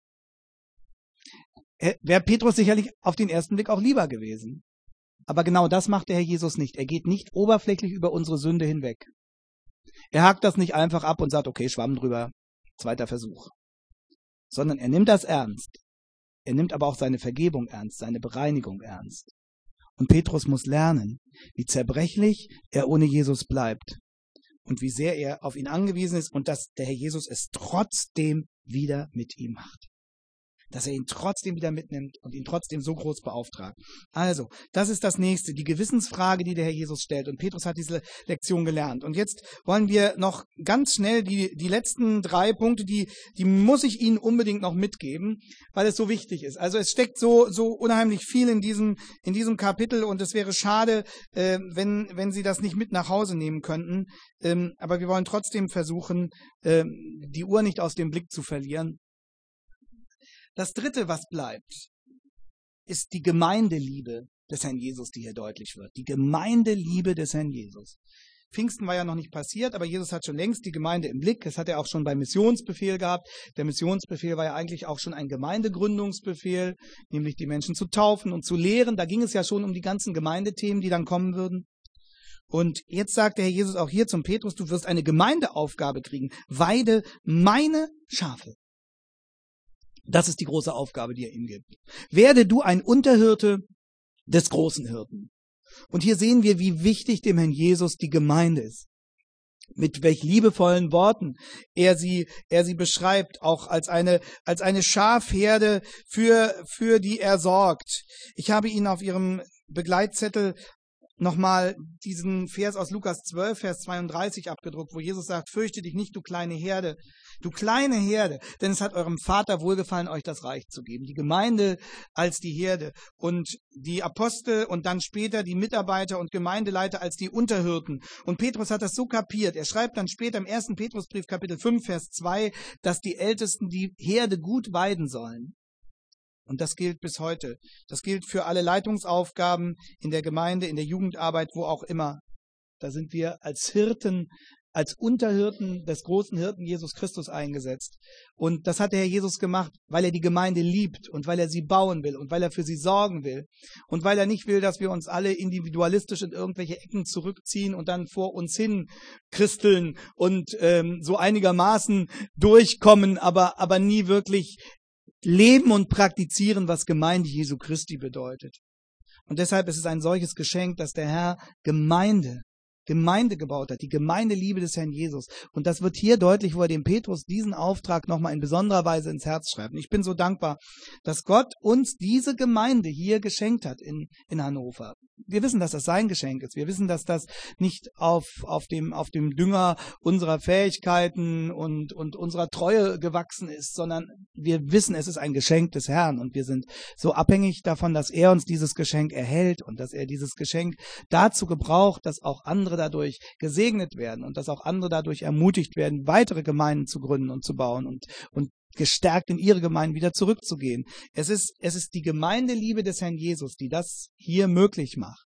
Wäre Petrus sicherlich auf den ersten Blick auch lieber gewesen. Aber genau das macht der Herr Jesus nicht. Er geht nicht oberflächlich über unsere Sünde hinweg. Er hakt das nicht einfach ab und sagt, okay, Schwamm drüber, 2. Versuch. Sondern er nimmt das ernst. Er nimmt aber auch seine Vergebung ernst, seine Bereinigung ernst. Und Petrus muss lernen, wie zerbrechlich er ohne Jesus bleibt. und wie sehr er auf ihn angewiesen ist und dass der Herr Jesus es trotzdem wieder mit ihm macht. Dass er ihn trotzdem wieder mitnimmt und ihn trotzdem so groß beauftragt. Also, das ist das Nächste, die Gewissensfrage, die der Herr Jesus stellt. Und Petrus hat diese Lektion gelernt. Und jetzt wollen wir noch ganz schnell die letzten 3 Punkte, die muss ich Ihnen unbedingt noch mitgeben, weil es so wichtig ist. Also es steckt so unheimlich viel in diesem Kapitel und es wäre schade, wenn Sie das nicht mit nach Hause nehmen könnten. Aber wir wollen trotzdem versuchen, die Uhr nicht aus dem Blick zu verlieren. Das Dritte, was bleibt, ist die Gemeindeliebe des Herrn Jesus, die hier deutlich wird. Die Gemeindeliebe des Herrn Jesus. Pfingsten war ja noch nicht passiert, aber Jesus hat schon längst die Gemeinde im Blick. Das hat er auch schon beim Missionsbefehl gehabt. Der Missionsbefehl war ja eigentlich auch schon ein Gemeindegründungsbefehl, nämlich die Menschen zu taufen und zu lehren. Da ging es ja schon um die ganzen Gemeindethemen, die dann kommen würden. Und jetzt sagt der Herr Jesus auch hier zum Petrus, du wirst eine Gemeindeaufgabe kriegen. Weide meine Schafe. Das ist die große Aufgabe, die er ihm gibt. Werde du ein Unterhirte des großen Hirten. Und hier sehen wir, wie wichtig dem Herrn Jesus die Gemeinde ist. Mit welch liebevollen Worten er sie beschreibt, auch als eine Schafherde, für die er sorgt. Ich habe Ihnen auf Ihrem Begleitzettel nochmal diesen Vers aus Lukas 12, Vers 32 abgedruckt, wo Jesus sagt, fürchte dich nicht, du kleine Herde, denn es hat eurem Vater wohlgefallen, euch das Reich zu geben. Die Gemeinde als die Herde und die Apostel und dann später die Mitarbeiter und Gemeindeleiter als die Unterhirten. Und Petrus hat das so kapiert. Er schreibt dann später im 1. Petrusbrief, Kapitel 5, Vers 2, dass die Ältesten die Herde gut weiden sollen. Und das gilt bis heute. Das gilt für alle Leitungsaufgaben in der Gemeinde, in der Jugendarbeit, wo auch immer. Da sind wir als Hirten, als Unterhirten des großen Hirten Jesus Christus eingesetzt. Und das hat der Herr Jesus gemacht, weil er die Gemeinde liebt und weil er sie bauen will und weil er für sie sorgen will. Und weil er nicht will, dass wir uns alle individualistisch in irgendwelche Ecken zurückziehen und dann vor uns hin christeln und so einigermaßen durchkommen, aber nie wirklich leben und praktizieren, was Gemeinde Jesu Christi bedeutet. Und deshalb ist es ein solches Geschenk, dass der Herr Gemeinde gebaut hat, die Gemeindeliebe des Herrn Jesus. Und das wird hier deutlich, wo er dem Petrus diesen Auftrag nochmal in besonderer Weise ins Herz schreibt. Und ich bin so dankbar, dass Gott uns diese Gemeinde hier geschenkt hat in Hannover. Wir wissen, dass das sein Geschenk ist. Wir wissen, dass das nicht auf dem Dünger unserer Fähigkeiten und unserer Treue gewachsen ist, sondern wir wissen, es ist ein Geschenk des Herrn. Und wir sind so abhängig davon, dass er uns dieses Geschenk erhält und dass er dieses Geschenk dazu gebraucht, dass auch andere dadurch gesegnet werden und dass auch andere dadurch ermutigt werden, weitere Gemeinden zu gründen und zu bauen und gestärkt in ihre Gemeinden wieder zurückzugehen. Es ist die Gemeindeliebe des Herrn Jesus, die das hier möglich macht.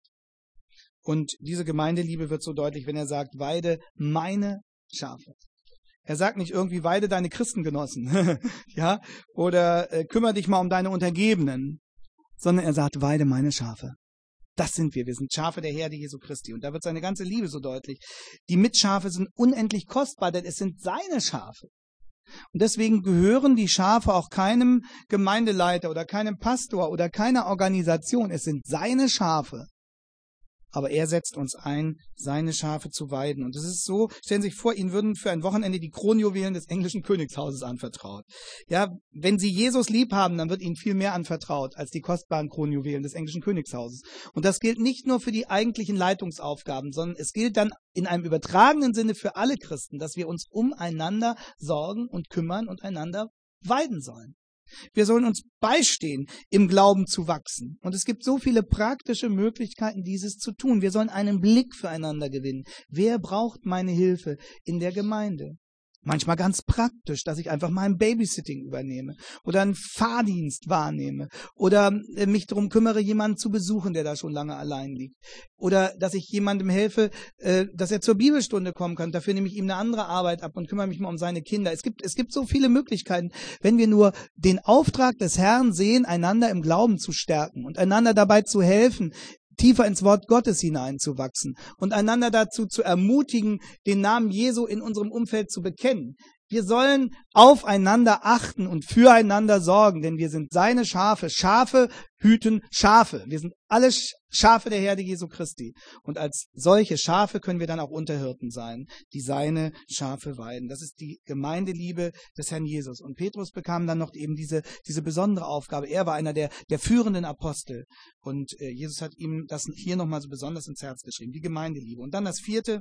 Und diese Gemeindeliebe wird so deutlich, wenn er sagt, weide meine Schafe. Er sagt nicht irgendwie, weide deine Christengenossen, ja, oder kümmere dich mal um deine Untergebenen, sondern er sagt, weide meine Schafe. Das sind wir. Wir sind Schafe der Herde Jesu Christi. Und da wird seine ganze Liebe so deutlich. Die Mitschafe sind unendlich kostbar, denn es sind seine Schafe. Und deswegen gehören die Schafe auch keinem Gemeindeleiter oder keinem Pastor oder keiner Organisation. Es sind seine Schafe. Aber er setzt uns ein, seine Schafe zu weiden. Und es ist so, stellen Sie sich vor, Ihnen würden für ein Wochenende die Kronjuwelen des englischen Königshauses anvertraut. Ja, wenn Sie Jesus lieb haben, dann wird Ihnen viel mehr anvertraut als die kostbaren Kronjuwelen des englischen Königshauses. Und das gilt nicht nur für die eigentlichen Leitungsaufgaben, sondern es gilt dann in einem übertragenen Sinne für alle Christen, dass wir uns umeinander sorgen und kümmern und einander weiden sollen. Wir sollen uns beistehen, im Glauben zu wachsen. Und es gibt so viele praktische Möglichkeiten, dieses zu tun. Wir sollen einen Blick füreinander gewinnen. Wer braucht meine Hilfe in der Gemeinde? Manchmal ganz praktisch, dass ich einfach mal ein Babysitting übernehme oder einen Fahrdienst wahrnehme oder mich darum kümmere, jemanden zu besuchen, der da schon lange allein liegt. Oder dass ich jemandem helfe, dass er zur Bibelstunde kommen kann. Dafür nehme ich ihm eine andere Arbeit ab und kümmere mich mal um seine Kinder. Es gibt so viele Möglichkeiten, wenn wir nur den Auftrag des Herrn sehen, einander im Glauben zu stärken und einander dabei zu helfen, tiefer ins Wort Gottes hineinzuwachsen und einander dazu zu ermutigen, den Namen Jesu in unserem Umfeld zu bekennen. Wir sollen aufeinander achten und füreinander sorgen, denn wir sind seine Schafe. Schafe hüten Schafe. Wir sind alle Schafe der Herde Jesu Christi. Und als solche Schafe können wir dann auch Unterhirten sein, die seine Schafe weiden. Das ist die Gemeindeliebe des Herrn Jesus. Und Petrus bekam dann noch eben diese besondere Aufgabe. Er war einer der führenden Apostel. Und Jesus hat ihm das hier nochmal so besonders ins Herz geschrieben, die Gemeindeliebe. Und dann das vierte: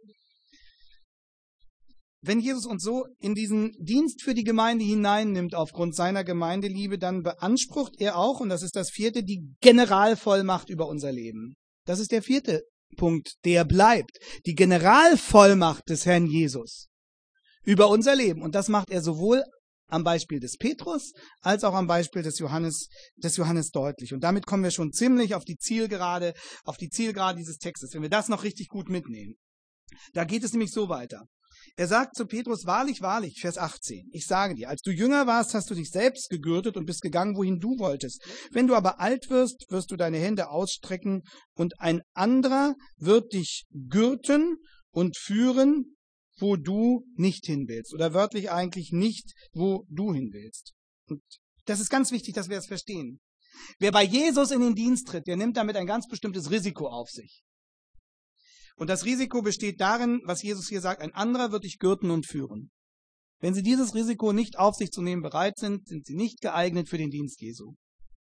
Wenn Jesus uns so in diesen Dienst für die Gemeinde hineinnimmt aufgrund seiner Gemeindeliebe, dann beansprucht er auch, und das ist das vierte, die Generalvollmacht über unser Leben. Das ist der vierte Punkt, der bleibt. Die Generalvollmacht des Herrn Jesus über unser Leben. Und das macht er sowohl am Beispiel des Petrus als auch am Beispiel des Johannes deutlich. Und damit kommen wir schon ziemlich auf die Zielgerade dieses Textes, wenn wir das noch richtig gut mitnehmen. Da geht es nämlich so weiter. Er sagt zu Petrus: Wahrlich, wahrlich, Vers 18, ich sage dir, als du jünger warst, hast du dich selbst gegürtet und bist gegangen, wohin du wolltest. Wenn du aber alt wirst, wirst du deine Hände ausstrecken und ein anderer wird dich gürten und führen, wo du nicht hin willst. Oder wörtlich eigentlich nicht, wo du hin willst. Und das ist ganz wichtig, dass wir es verstehen. Wer bei Jesus in den Dienst tritt, der nimmt damit ein ganz bestimmtes Risiko auf sich. Und das Risiko besteht darin, was Jesus hier sagt: Ein anderer wird dich gürten und führen. Wenn Sie dieses Risiko nicht auf sich zu nehmen bereit sind, sind Sie nicht geeignet für den Dienst Jesu.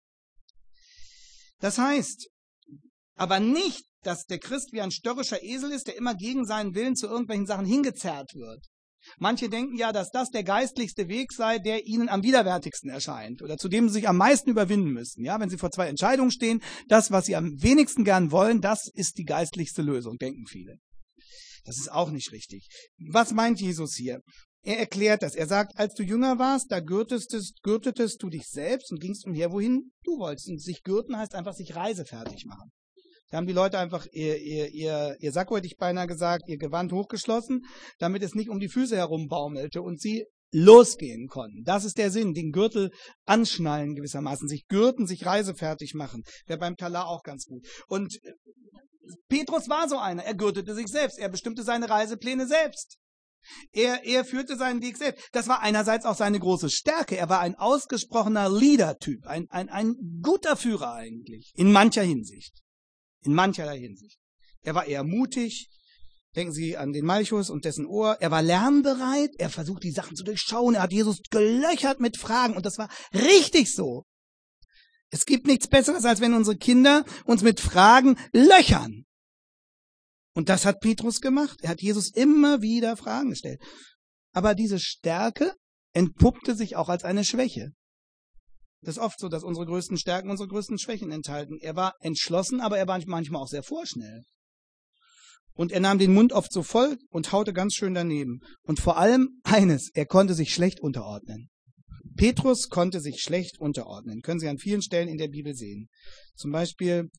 Das heißt aber nicht, dass der Christ wie ein störrischer Esel ist, der immer gegen seinen Willen zu irgendwelchen Sachen hingezerrt wird. Manche denken ja, dass das der geistlichste Weg sei, der ihnen am widerwärtigsten erscheint oder zu dem sie sich am meisten überwinden müssen. Ja, wenn sie vor zwei Entscheidungen stehen, das, was sie am wenigsten gern wollen, das ist die geistlichste Lösung, denken viele. Das ist auch nicht richtig. Was meint Jesus hier? Er erklärt das. Er sagt: Als du jünger warst, da gürtetest du dich selbst und gingst umher, wohin du wolltest. Und sich gürten heißt einfach sich reisefertig machen. Da haben die Leute einfach ihr Sakko, hätte ich beinahe gesagt, ihr Gewand hochgeschlossen, damit es nicht um die Füße herum baumelte und sie losgehen konnten. Das ist der Sinn, den Gürtel anschnallen gewissermaßen, sich gürten, sich reisefertig machen. Wäre beim Talar auch ganz gut. Und Petrus war so einer, er gürtete sich selbst, er bestimmte seine Reisepläne selbst. Er führte seinen Weg selbst. Das war einerseits auch seine große Stärke. Er war ein ausgesprochener Leader-Typ, ein guter Führer eigentlich, in mancher Hinsicht. In mancherlei Hinsicht. Er war eher mutig. Denken Sie an den Malchus und dessen Ohr. Er war lernbereit. Er versucht, die Sachen zu durchschauen. Er hat Jesus gelöchert mit Fragen. Und das war richtig so. Es gibt nichts Besseres, als wenn unsere Kinder uns mit Fragen löchern. Und das hat Petrus gemacht. Er hat Jesus immer wieder Fragen gestellt. Aber diese Stärke entpuppte sich auch als eine Schwäche. Das ist oft so, dass unsere größten Stärken unsere größten Schwächen enthalten. Er war entschlossen, aber er war manchmal auch sehr vorschnell. Und er nahm den Mund oft so voll und haute ganz schön daneben. Und vor allem eines: Er konnte sich schlecht unterordnen. Petrus konnte sich schlecht unterordnen. Können Sie an vielen Stellen in der Bibel sehen. Zum Beispiel,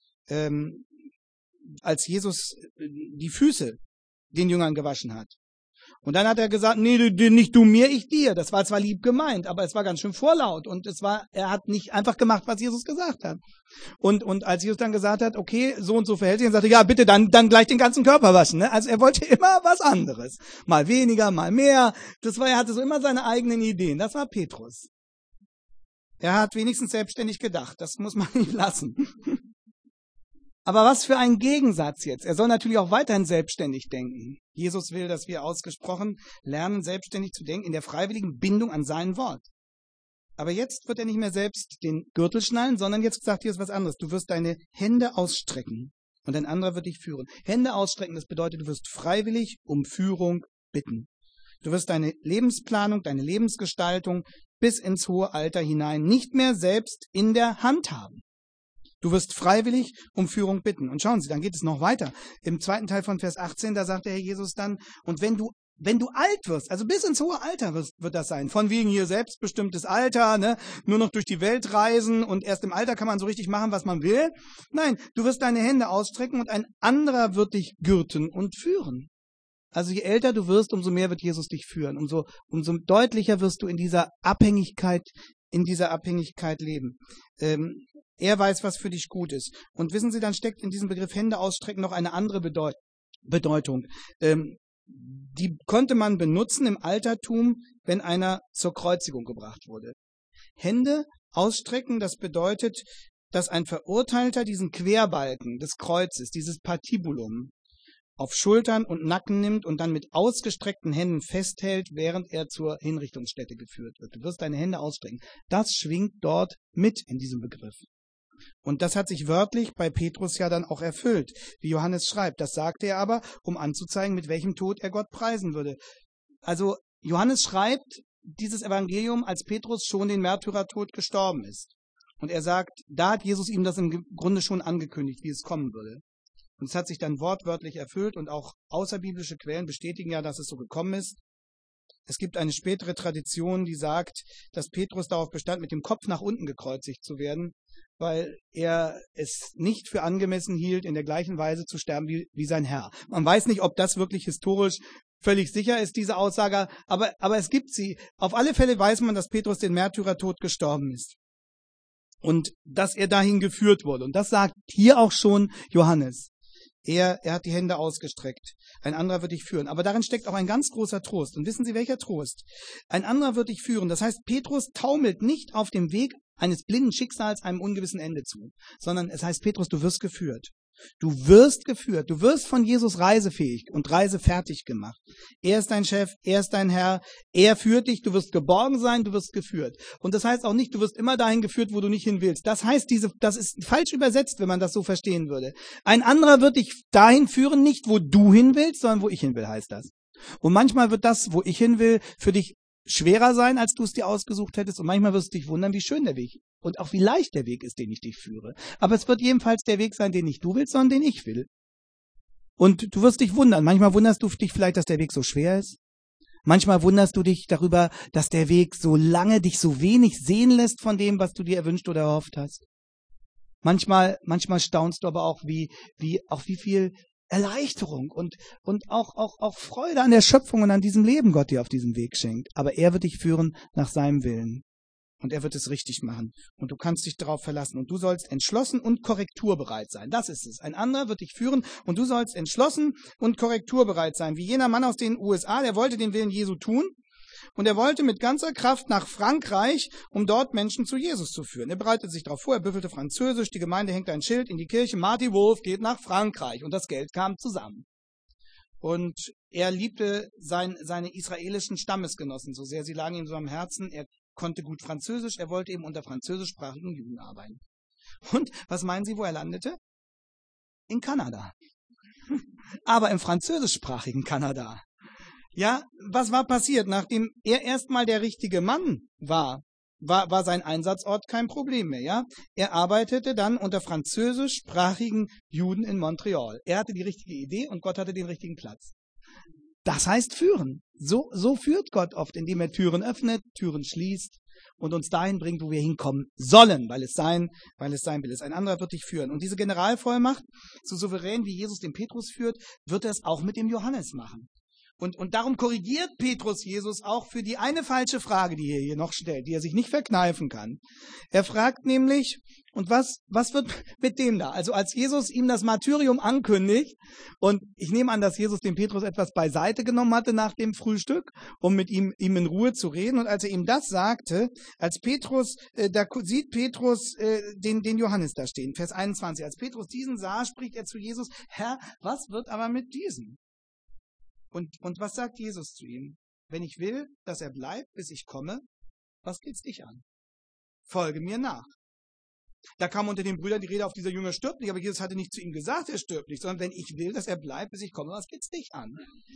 als Jesus die Füße den Jüngern gewaschen hat. Und dann hat er gesagt: Nee, nicht du mir, ich dir. Das war zwar lieb gemeint, aber es war ganz schön vorlaut. Und er hat nicht einfach gemacht, was Jesus gesagt hat. Und als Jesus dann gesagt hat: Okay, so und so verhält sich, dann sagte er: Ja, bitte, dann gleich den ganzen Körper waschen. Ne? Also er wollte immer was anderes. Mal weniger, mal mehr. Er hatte so immer seine eigenen Ideen. Das war Petrus. Er hat wenigstens selbstständig gedacht. Das muss man ihm lassen. Aber was für ein Gegensatz jetzt. Er soll natürlich auch weiterhin selbstständig denken. Jesus will, dass wir ausgesprochen lernen, selbstständig zu denken, in der freiwilligen Bindung an sein Wort. Aber jetzt wird er nicht mehr selbst den Gürtel schnallen, sondern jetzt sagt Jesus was anderes. Du wirst deine Hände ausstrecken und ein anderer wird dich führen. Hände ausstrecken, das bedeutet, du wirst freiwillig um Führung bitten. Du wirst deine Lebensplanung, deine Lebensgestaltung bis ins hohe Alter hinein nicht mehr selbst in der Hand haben. Du wirst freiwillig um Führung bitten. Und schauen Sie, dann geht es noch weiter. Im zweiten Teil von Vers 18, da sagt der Herr Jesus dann: Und wenn du alt wirst, also bis ins hohe Alter wird das sein, von wegen hier selbstbestimmtes Alter, ne, nur noch durch die Welt reisen und erst im Alter kann man so richtig machen, was man will. Nein, du wirst deine Hände ausstrecken und ein anderer wird dich gürten und führen. Also je älter du wirst, umso mehr wird Jesus dich führen. Umso deutlicher wirst du in dieser Abhängigkeit leben. Er weiß, was für dich gut ist. Und wissen Sie, dann steckt in diesem Begriff Hände ausstrecken noch eine andere Bedeutung. Die konnte man benutzen im Altertum, wenn einer zur Kreuzigung gebracht wurde. Hände ausstrecken, das bedeutet, dass ein Verurteilter diesen Querbalken des Kreuzes, dieses Patibulum, auf Schultern und Nacken nimmt und dann mit ausgestreckten Händen festhält, während er zur Hinrichtungsstätte geführt wird. Du wirst deine Hände ausstrecken. Das schwingt dort mit in diesem Begriff. Und das hat sich wörtlich bei Petrus ja dann auch erfüllt, wie Johannes schreibt. Das sagte er aber, um anzuzeigen, mit welchem Tod er Gott preisen würde. Also Johannes schreibt dieses Evangelium, als Petrus schon den Märtyrertod gestorben ist. Und er sagt, da hat Jesus ihm das im Grunde schon angekündigt, wie es kommen würde. Und es hat sich dann wortwörtlich erfüllt und auch außerbiblische Quellen bestätigen ja, dass es so gekommen ist. Es gibt eine spätere Tradition, die sagt, dass Petrus darauf bestand, mit dem Kopf nach unten gekreuzigt zu werden, weil er es nicht für angemessen hielt, in der gleichen Weise zu sterben wie sein Herr. Man weiß nicht, ob das wirklich historisch völlig sicher ist, diese Aussage, aber es gibt sie. Auf alle Fälle weiß man, dass Petrus den Märtyrertod gestorben ist. Und dass er dahin geführt wurde. Und das sagt hier auch schon Johannes. Er hat die Hände ausgestreckt. Ein anderer wird dich führen. Aber darin steckt auch ein ganz großer Trost. Und wissen Sie, welcher Trost? Ein anderer wird dich führen. Das heißt, Petrus taumelt nicht auf dem Weg eines blinden Schicksals einem ungewissen Ende zu. Sondern es heißt, Petrus, du wirst geführt. Du wirst geführt. Du wirst von Jesus reisefähig und reisefertig gemacht. Er ist dein Chef, er ist dein Herr, er führt dich, du wirst geborgen sein, du wirst geführt. Und das heißt auch nicht, du wirst immer dahin geführt, wo du nicht hin willst. Das heißt, das ist falsch übersetzt, wenn man das so verstehen würde. Ein anderer wird dich dahin führen, nicht wo du hin willst, sondern wo ich hin will, heißt das. Und manchmal wird das, wo ich hin will, für dich schwerer sein, als du es dir ausgesucht hättest. Und manchmal wirst du dich wundern, wie schön der Weg und auch wie leicht der Weg ist, den ich dich führe. Aber es wird jedenfalls der Weg sein, den nicht du willst, sondern den ich will. Und du wirst dich wundern. Manchmal wunderst du dich vielleicht, dass der Weg so schwer ist. Manchmal wunderst du dich darüber, dass der Weg so lange dich so wenig sehen lässt von dem, was du dir erwünscht oder erhofft hast. Manchmal staunst du aber auch, wie viel Erleichterung und auch Freude an der Schöpfung und an diesem Leben Gott dir auf diesem Weg schenkt. Aber er wird dich führen nach seinem Willen. Und er wird es richtig machen. Und du kannst dich darauf verlassen. Und du sollst entschlossen und korrekturbereit sein. Das ist es. Ein anderer wird dich führen und du sollst entschlossen und korrekturbereit sein. Wie jener Mann aus den USA, der wollte den Willen Jesu tun. Und er wollte mit ganzer Kraft nach Frankreich, um dort Menschen zu Jesus zu führen. Er bereitete sich darauf vor, er büffelte Französisch, die Gemeinde hängt ein Schild in die Kirche, Marty Wolf geht nach Frankreich. Und das Geld kam zusammen. Und er liebte seine israelischen Stammesgenossen so sehr, sie lagen ihm so am Herzen. Er konnte gut Französisch, er wollte eben unter französischsprachigen Juden arbeiten. Und was meinen Sie, wo er landete? In Kanada. Aber im französischsprachigen Kanada. Ja, was war passiert? Nachdem er erstmal der richtige Mann war sein Einsatzort kein Problem mehr, ja? Er arbeitete dann unter französischsprachigen Juden in Montreal. Er hatte die richtige Idee und Gott hatte den richtigen Platz. Das heißt führen. So führt Gott oft, indem er Türen öffnet, Türen schließt und uns dahin bringt, wo wir hinkommen sollen, weil es sein will. Ein anderer wird dich führen. Und diese Generalvollmacht, so souverän wie Jesus den Petrus führt, wird er es auch mit dem Johannes machen. Und darum korrigiert Petrus Jesus auch für die eine falsche Frage, die er hier noch stellt, die er sich nicht verkneifen kann. Er fragt nämlich, und was wird mit dem da? Also als Jesus ihm das Martyrium ankündigt, und ich nehme an, dass Jesus den Petrus etwas beiseite genommen hatte nach dem Frühstück, um mit ihm in Ruhe zu reden, und als er ihm das sagte, da sieht Petrus den Johannes da stehen, Vers 21. Als Petrus diesen sah, spricht er zu Jesus, Herr, was wird aber mit diesem? Und was sagt Jesus zu ihm? Wenn ich will, dass er bleibt, bis ich komme, was geht's dich an? Folge mir nach. Da kam unter den Brüdern die Rede, auf dieser Jünger stirbt nicht, aber Jesus hatte nicht zu ihm gesagt, er stirbt nicht, sondern wenn ich will, dass er bleibt, bis ich komme, was geht's dich an?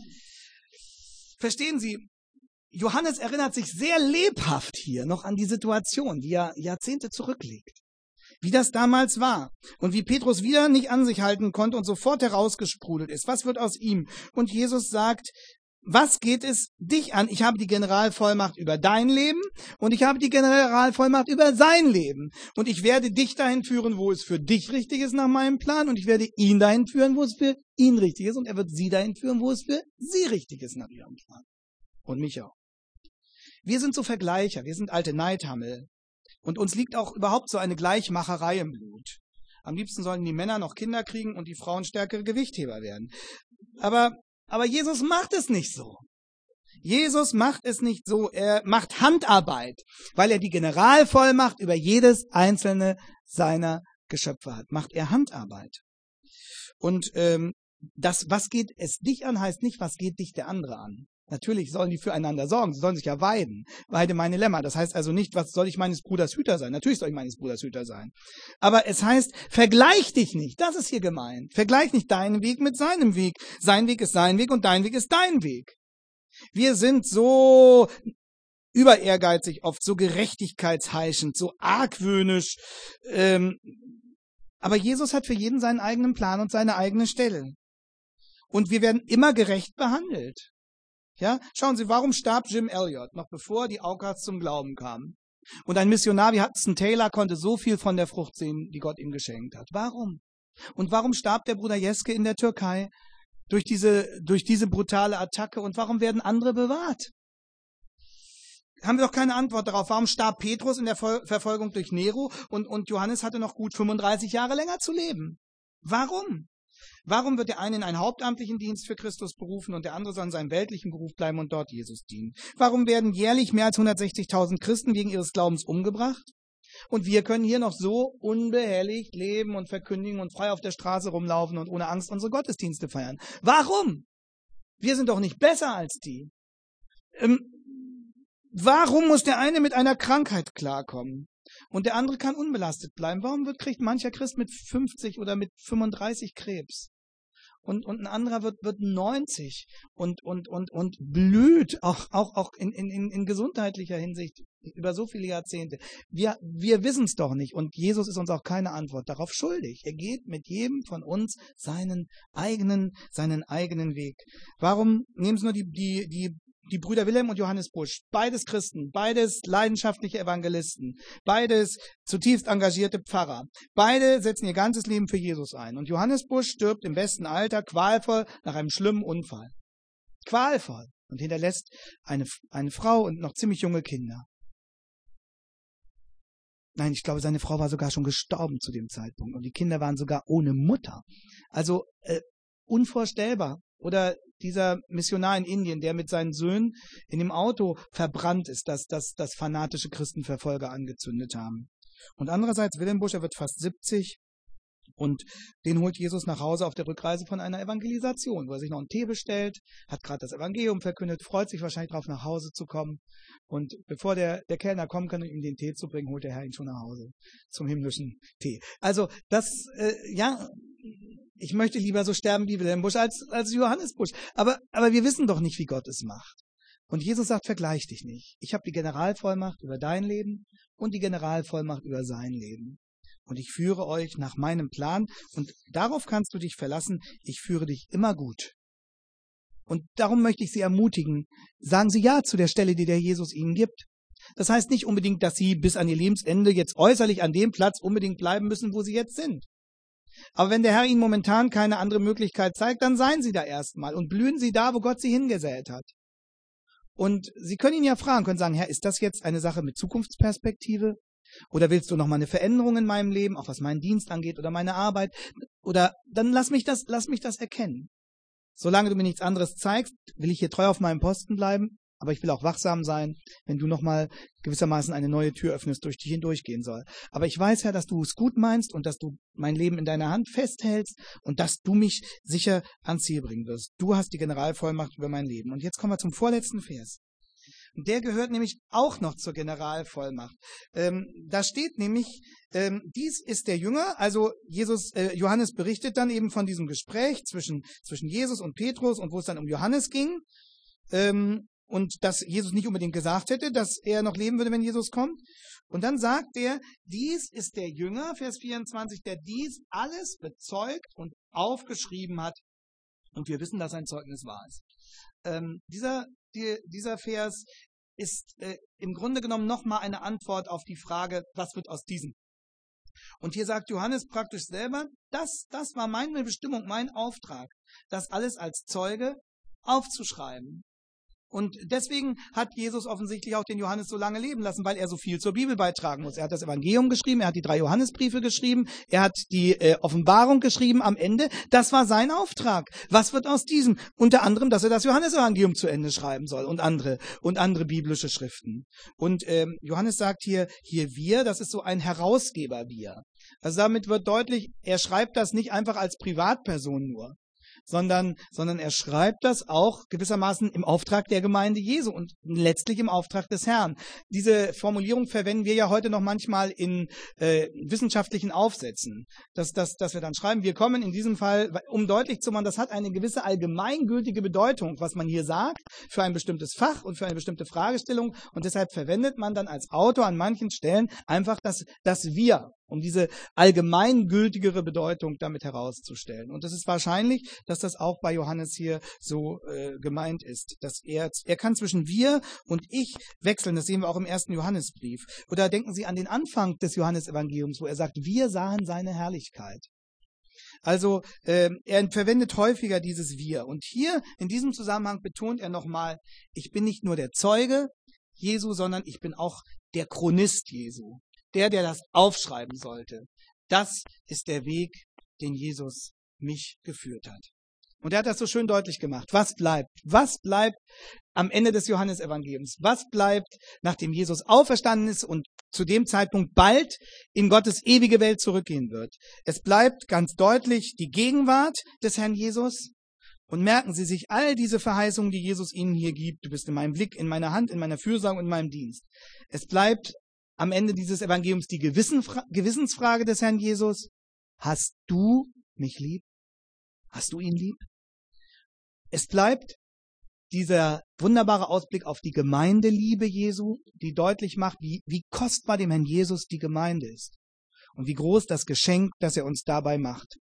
Verstehen Sie, Johannes erinnert sich sehr lebhaft hier noch an die Situation, die ja Jahrzehnte zurückliegt. Wie das damals war und wie Petrus wieder nicht an sich halten konnte und sofort herausgesprudelt ist. Was wird aus ihm? Und Jesus sagt, was geht es dich an? Ich habe die Generalvollmacht über dein Leben und ich habe die Generalvollmacht über sein Leben. Und ich werde dich dahin führen, wo es für dich richtig ist nach meinem Plan, und ich werde ihn dahin führen, wo es für ihn richtig ist, und er wird sie dahin führen, wo es für sie richtig ist nach ihrem Plan. Und mich auch. Wir sind so Vergleicher, wir sind alte Neidhammel. Und uns liegt auch überhaupt so eine Gleichmacherei im Blut. Am liebsten sollen die Männer noch Kinder kriegen und die Frauen stärkere Gewichtheber werden. Aber Jesus macht es nicht so. Jesus macht es nicht so, er macht Handarbeit, weil er die Generalvollmacht über jedes einzelne seiner Geschöpfe hat. Macht er Handarbeit. Und das, was geht es dich an, heißt nicht, was geht dich der andere an. Natürlich sollen die füreinander sorgen, sie sollen sich ja weiden. Weide meine Lämmer. Das heißt also nicht, was soll ich meines Bruders Hüter sein? Natürlich soll ich meines Bruders Hüter sein. Aber es heißt, vergleich dich nicht. Das ist hier gemeint. Vergleich nicht deinen Weg mit seinem Weg. Sein Weg ist sein Weg und dein Weg ist dein Weg. Wir sind so über ehrgeizig oft, so gerechtigkeitsheischend, so argwöhnisch. Aber Jesus hat für jeden seinen eigenen Plan und seine eigene Stelle. Und wir werden immer gerecht behandelt. Ja, schauen Sie, warum starb Jim Elliot, noch bevor die Aucas zum Glauben kamen? Und ein Missionar wie Hudson Taylor konnte so viel von der Frucht sehen, die Gott ihm geschenkt hat. Warum? Und warum starb der Bruder Jeske in der Türkei durch diese brutale Attacke? Und warum werden andere bewahrt? Haben wir doch keine Antwort darauf. Warum starb Petrus in der Verfolgung durch Nero und Johannes hatte noch gut 35 Jahre länger zu leben? Warum? Warum wird der eine in einen hauptamtlichen Dienst für Christus berufen und der andere soll in seinem weltlichen Beruf bleiben und dort Jesus dienen? Warum werden jährlich mehr als 160.000 Christen wegen ihres Glaubens umgebracht? Und wir können hier noch so unbehelligt leben und verkündigen und frei auf der Straße rumlaufen und ohne Angst unsere Gottesdienste feiern. Warum? Wir sind doch nicht besser als die. Warum muss der eine mit einer Krankheit klarkommen und der andere kann unbelastet bleiben? Warum kriegt mancher Christ mit 50 oder mit 35 Krebs? Und ein anderer wird 90 und blüht, auch in gesundheitlicher Hinsicht über so viele Jahrzehnte. Wir wissen es doch nicht und Jesus ist uns auch keine Antwort darauf schuldig. Er geht mit jedem von uns seinen eigenen Weg. Warum nehmen Sie nur die Brüder Wilhelm und Johannes Busch, beides Christen, beides leidenschaftliche Evangelisten, beides zutiefst engagierte Pfarrer. Beide setzen ihr ganzes Leben für Jesus ein. Und Johannes Busch stirbt im besten Alter qualvoll nach einem schlimmen Unfall. Qualvoll. Und hinterlässt eine Frau und noch ziemlich junge Kinder. Nein, ich glaube, seine Frau war sogar schon gestorben zu dem Zeitpunkt. Und die Kinder waren sogar ohne Mutter. Also unvorstellbar. Oder dieser Missionar in Indien, der mit seinen Söhnen in dem Auto verbrannt ist, das fanatische Christenverfolger angezündet haben. Und andererseits Wilhelm Busch, er wird fast 70 und den holt Jesus nach Hause auf der Rückreise von einer Evangelisation, wo er sich noch einen Tee bestellt, hat gerade das Evangelium verkündet, freut sich wahrscheinlich darauf, nach Hause zu kommen. Und bevor der Kellner kommen kann, um ihm den Tee zu bringen, holt der Herr ihn schon nach Hause zum himmlischen Tee. Also ich möchte lieber so sterben wie Wilhelm Busch als Johannes Busch. Aber wir wissen doch nicht, wie Gott es macht. Und Jesus sagt, vergleich dich nicht. Ich habe die Generalvollmacht über dein Leben und die Generalvollmacht über sein Leben. Und ich führe euch nach meinem Plan. Und darauf kannst du dich verlassen. Ich führe dich immer gut. Und darum möchte ich Sie ermutigen, sagen Sie ja zu der Stelle, die der Jesus Ihnen gibt. Das heißt nicht unbedingt, dass Sie bis an Ihr Lebensende jetzt äußerlich an dem Platz unbedingt bleiben müssen, wo Sie jetzt sind. Aber wenn der Herr Ihnen momentan keine andere Möglichkeit zeigt, dann seien Sie da erstmal und blühen Sie da, wo Gott Sie hingesät hat. Und Sie können ihn ja fragen, können sagen, Herr, ist das jetzt eine Sache mit Zukunftsperspektive? Oder willst du noch mal eine Veränderung in meinem Leben, auch was meinen Dienst angeht oder meine Arbeit? Oder dann lass mich das erkennen. Solange du mir nichts anderes zeigst, will ich hier treu auf meinem Posten bleiben, aber ich will auch wachsam sein, wenn du nochmal gewissermaßen eine neue Tür öffnest, durch die ich hindurchgehen soll. Aber ich weiß, Herr, dass du es gut meinst und dass du mein Leben in deiner Hand festhältst und dass du mich sicher ans Ziel bringen wirst. Du hast die Generalvollmacht über mein Leben. Und jetzt kommen wir zum vorletzten Vers. Und der gehört nämlich auch noch zur Generalvollmacht. Da steht nämlich, dies ist der Jünger, also Johannes berichtet dann eben von diesem Gespräch zwischen Jesus und Petrus und wo es dann um Johannes ging. Und dass Jesus nicht unbedingt gesagt hätte, dass er noch leben würde, wenn Jesus kommt. Und dann sagt er, dies ist der Jünger, Vers 24, der dies alles bezeugt und aufgeschrieben hat. Und wir wissen, dass sein Zeugnis wahr ist. Dieser Vers ist im Grunde genommen nochmal eine Antwort auf die Frage, was wird aus diesem? Und hier sagt Johannes praktisch selber, das war meine Bestimmung, mein Auftrag, das alles als Zeuge aufzuschreiben. Und deswegen hat Jesus offensichtlich auch den Johannes so lange leben lassen, weil er so viel zur Bibel beitragen muss. Er hat das Evangelium geschrieben, er hat die 3 Johannesbriefe geschrieben, er hat die Offenbarung geschrieben am Ende. Das war sein Auftrag. Was wird aus diesem? Unter anderem, dass er das Johannesevangelium zu Ende schreiben soll und andere biblische Schriften. Und Johannes sagt hier wir, das ist so ein Herausgeber wir. Also damit wird deutlich, er schreibt das nicht einfach als Privatperson nur, sondern er schreibt das auch gewissermaßen im Auftrag der Gemeinde Jesu und letztlich im Auftrag des Herrn. Diese Formulierung verwenden wir ja heute noch manchmal in wissenschaftlichen Aufsätzen, dass wir dann schreiben, wir kommen in diesem Fall, um deutlich zu machen, das hat eine gewisse allgemeingültige Bedeutung, was man hier sagt, für ein bestimmtes Fach und für eine bestimmte Fragestellung, und deshalb verwendet man dann als Autor an manchen Stellen einfach das Wir, um diese allgemeingültigere Bedeutung damit herauszustellen. Und es ist wahrscheinlich, dass das auch bei Johannes hier so gemeint ist, dass er kann zwischen wir und ich wechseln. Das sehen wir auch im 1. Johannesbrief. Oder denken Sie an den Anfang des Johannesevangeliums, wo er sagt, wir sahen seine Herrlichkeit. Also er verwendet häufiger dieses Wir. Und hier in diesem Zusammenhang betont er nochmal, ich bin nicht nur der Zeuge Jesu, sondern ich bin auch der Chronist Jesu. Der das aufschreiben sollte. Das ist der Weg, den Jesus mich geführt hat. Und er hat das so schön deutlich gemacht. Was bleibt? Was bleibt am Ende des Johannesevangeliums? Was bleibt, nachdem Jesus auferstanden ist und zu dem Zeitpunkt bald in Gottes ewige Welt zurückgehen wird? Es bleibt ganz deutlich die Gegenwart des Herrn Jesus. Und merken Sie sich all diese Verheißungen, die Jesus Ihnen hier gibt. Du bist in meinem Blick, in meiner Hand, in meiner Fürsorge und in meinem Dienst. Es bleibt am Ende dieses Evangeliums die Gewissensfrage des Herrn Jesus. Hast du mich lieb? Hast du ihn lieb? Es bleibt dieser wunderbare Ausblick auf die Gemeindeliebe Jesu, die deutlich macht, wie kostbar dem Herrn Jesus die Gemeinde ist und wie groß das Geschenk, das er uns dabei macht.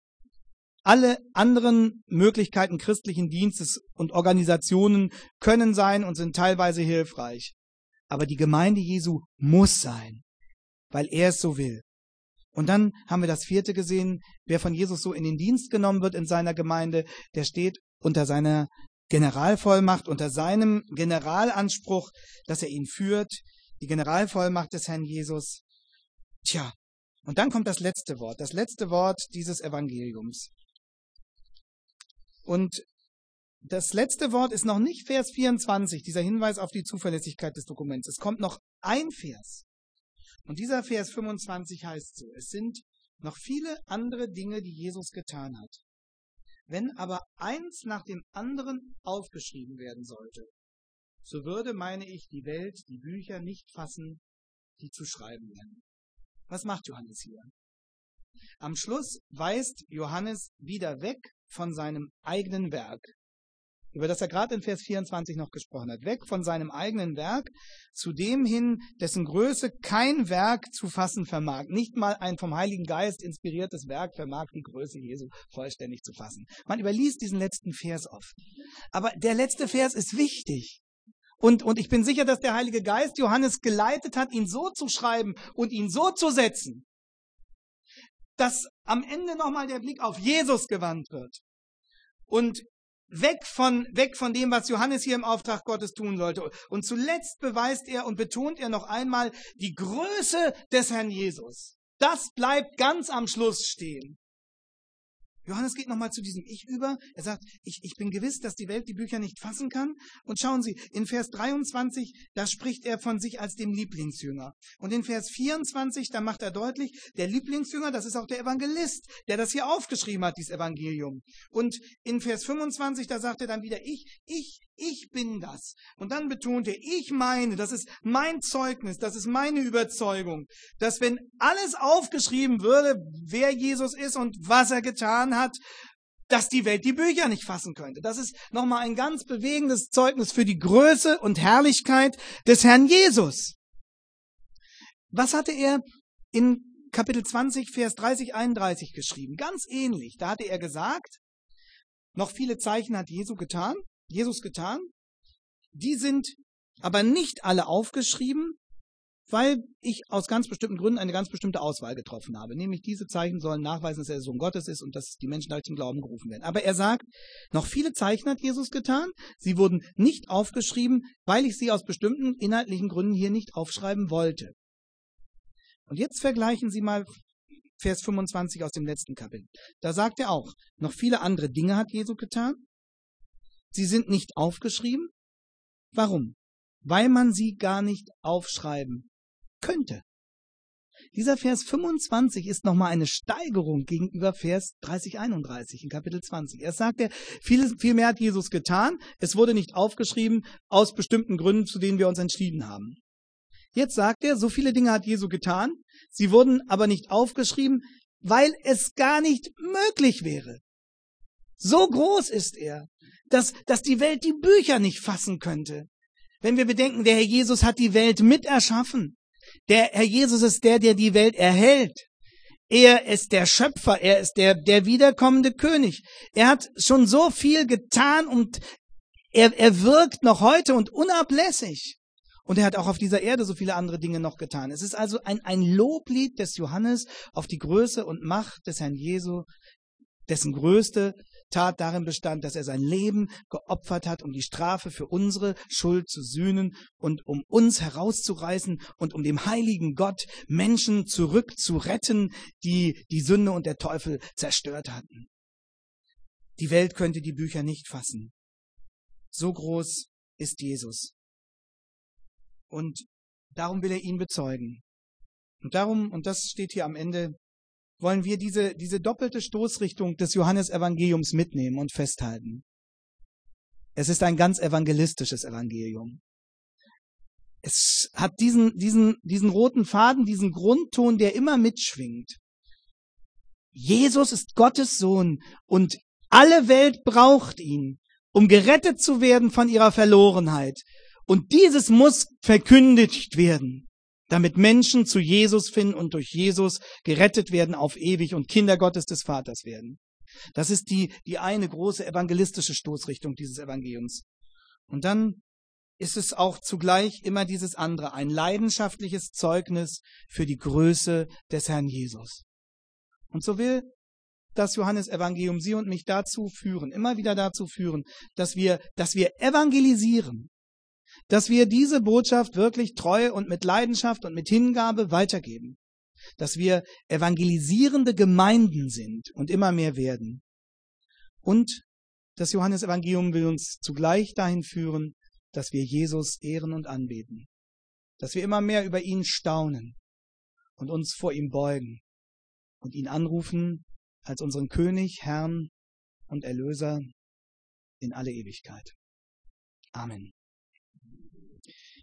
Alle anderen Möglichkeiten christlichen Dienstes und Organisationen können sein und sind teilweise hilfreich. Aber die Gemeinde Jesu muss sein, weil er es so will. Und dann haben wir das 4. gesehen, wer von Jesus so in den Dienst genommen wird in seiner Gemeinde, der steht unter seiner Generalvollmacht, unter seinem Generalanspruch, dass er ihn führt, die Generalvollmacht des Herrn Jesus. Tja, und dann kommt das letzte Wort dieses Evangeliums. Und das letzte Wort ist noch nicht Vers 24, dieser Hinweis auf die Zuverlässigkeit des Dokuments. Es kommt noch ein Vers. Und dieser Vers 25 heißt so, es sind noch viele andere Dinge, die Jesus getan hat. Wenn aber eins nach dem anderen aufgeschrieben werden sollte, so würde, meine ich, die Welt die Bücher nicht fassen, die zu schreiben wären. Was macht Johannes hier? Am Schluss weist Johannes wieder weg von seinem eigenen Werk, über das er gerade in Vers 24 noch gesprochen hat, weg von seinem eigenen Werk zu dem hin, dessen Größe kein Werk zu fassen vermag. Nicht mal ein vom Heiligen Geist inspiriertes Werk vermag die Größe Jesu vollständig zu fassen. Man überliest diesen letzten Vers oft. Aber der letzte Vers ist wichtig. Und ich bin sicher, dass der Heilige Geist Johannes geleitet hat, ihn so zu schreiben und ihn so zu setzen, dass am Ende nochmal der Blick auf Jesus gewandt wird. Und weg von dem, was Johannes hier im Auftrag Gottes tun sollte. Und zuletzt beweist er und betont er noch einmal die Größe des Herrn Jesus. Das bleibt ganz am Schluss stehen. Johannes geht nochmal zu diesem Ich über. Er sagt, ich bin gewiss, dass die Welt die Bücher nicht fassen kann. Und schauen Sie, in Vers 23, da spricht er von sich als dem Lieblingsjünger. Und in Vers 24, da macht er deutlich, der Lieblingsjünger, das ist auch der Evangelist, der das hier aufgeschrieben hat, dieses Evangelium. Und in Vers 25, da sagt er dann wieder, ich bin das. Und dann betont er, ich meine, das ist mein Zeugnis, das ist meine Überzeugung, dass wenn alles aufgeschrieben würde, wer Jesus ist und was er getan hat, dass die Welt die Bücher nicht fassen könnte. Das ist nochmal ein ganz bewegendes Zeugnis für die Größe und Herrlichkeit des Herrn Jesus. Was hatte er in Kapitel 20, Vers 30, 31 geschrieben? Ganz ähnlich. Da hatte er gesagt, noch viele Zeichen hat Jesus getan. Die sind aber nicht alle aufgeschrieben, weil ich aus ganz bestimmten Gründen eine ganz bestimmte Auswahl getroffen habe. Nämlich diese Zeichen sollen nachweisen, dass er der Sohn Gottes ist und dass die Menschen dadurch zum Glauben gerufen werden. Aber er sagt, noch viele Zeichen hat Jesus getan. Sie wurden nicht aufgeschrieben, weil ich sie aus bestimmten inhaltlichen Gründen hier nicht aufschreiben wollte. Und jetzt vergleichen Sie mal Vers 25 aus dem letzten Kapitel. Da sagt er auch, noch viele andere Dinge hat Jesus getan. Sie sind nicht aufgeschrieben. Warum? Weil man sie gar nicht aufschreiben könnte. Dieser Vers 25 ist nochmal eine Steigerung gegenüber Vers 30, 31 in Kapitel 20. Erst sagt er, viel mehr hat Jesus getan. Es wurde nicht aufgeschrieben aus bestimmten Gründen, zu denen wir uns entschieden haben. Jetzt sagt er, so viele Dinge hat Jesus getan. Sie wurden aber nicht aufgeschrieben, weil es gar nicht möglich wäre. So groß ist er, dass die Welt die Bücher nicht fassen könnte. Wenn wir bedenken, der Herr Jesus hat die Welt mit erschaffen. Der Herr Jesus ist der die Welt erhält. Er ist der Schöpfer, er ist der wiederkommende König. Er hat schon so viel getan und er wirkt noch heute und unablässig. Und er hat auch auf dieser Erde so viele andere Dinge noch getan. Es ist also ein Loblied des Johannes auf die Größe und Macht des Herrn Jesu, dessen größte Tat darin bestand, dass er sein Leben geopfert hat, um die Strafe für unsere Schuld zu sühnen und um uns herauszureißen und um dem heiligen Gott Menschen zurückzuretten, die die Sünde und der Teufel zerstört hatten. Die Welt könnte die Bücher nicht fassen. So groß ist Jesus. Und darum will er ihn bezeugen. Und darum, und das steht hier am Ende, wollen wir diese doppelte Stoßrichtung des Johannesevangeliums mitnehmen und festhalten. Es ist ein ganz evangelistisches Evangelium. Es hat diesen roten Faden, diesen Grundton, der immer mitschwingt. Jesus ist Gottes Sohn und alle Welt braucht ihn, um gerettet zu werden von ihrer Verlorenheit. Und dieses muss verkündigt werden, damit Menschen zu Jesus finden und durch Jesus gerettet werden auf ewig und Kinder Gottes des Vaters werden. Das ist die eine große evangelistische Stoßrichtung dieses Evangeliums. Und dann ist es auch zugleich immer dieses andere, ein leidenschaftliches Zeugnis für die Größe des Herrn Jesus. Und so will das Johannesevangelium Sie und mich dazu führen, immer wieder dazu führen, dass wir evangelisieren, dass wir diese Botschaft wirklich treu und mit Leidenschaft und mit Hingabe weitergeben. Dass wir evangelisierende Gemeinden sind und immer mehr werden. Und das Johannesevangelium will uns zugleich dahin führen, dass wir Jesus ehren und anbeten. Dass wir immer mehr über ihn staunen und uns vor ihm beugen und ihn anrufen als unseren König, Herrn und Erlöser in alle Ewigkeit. Amen.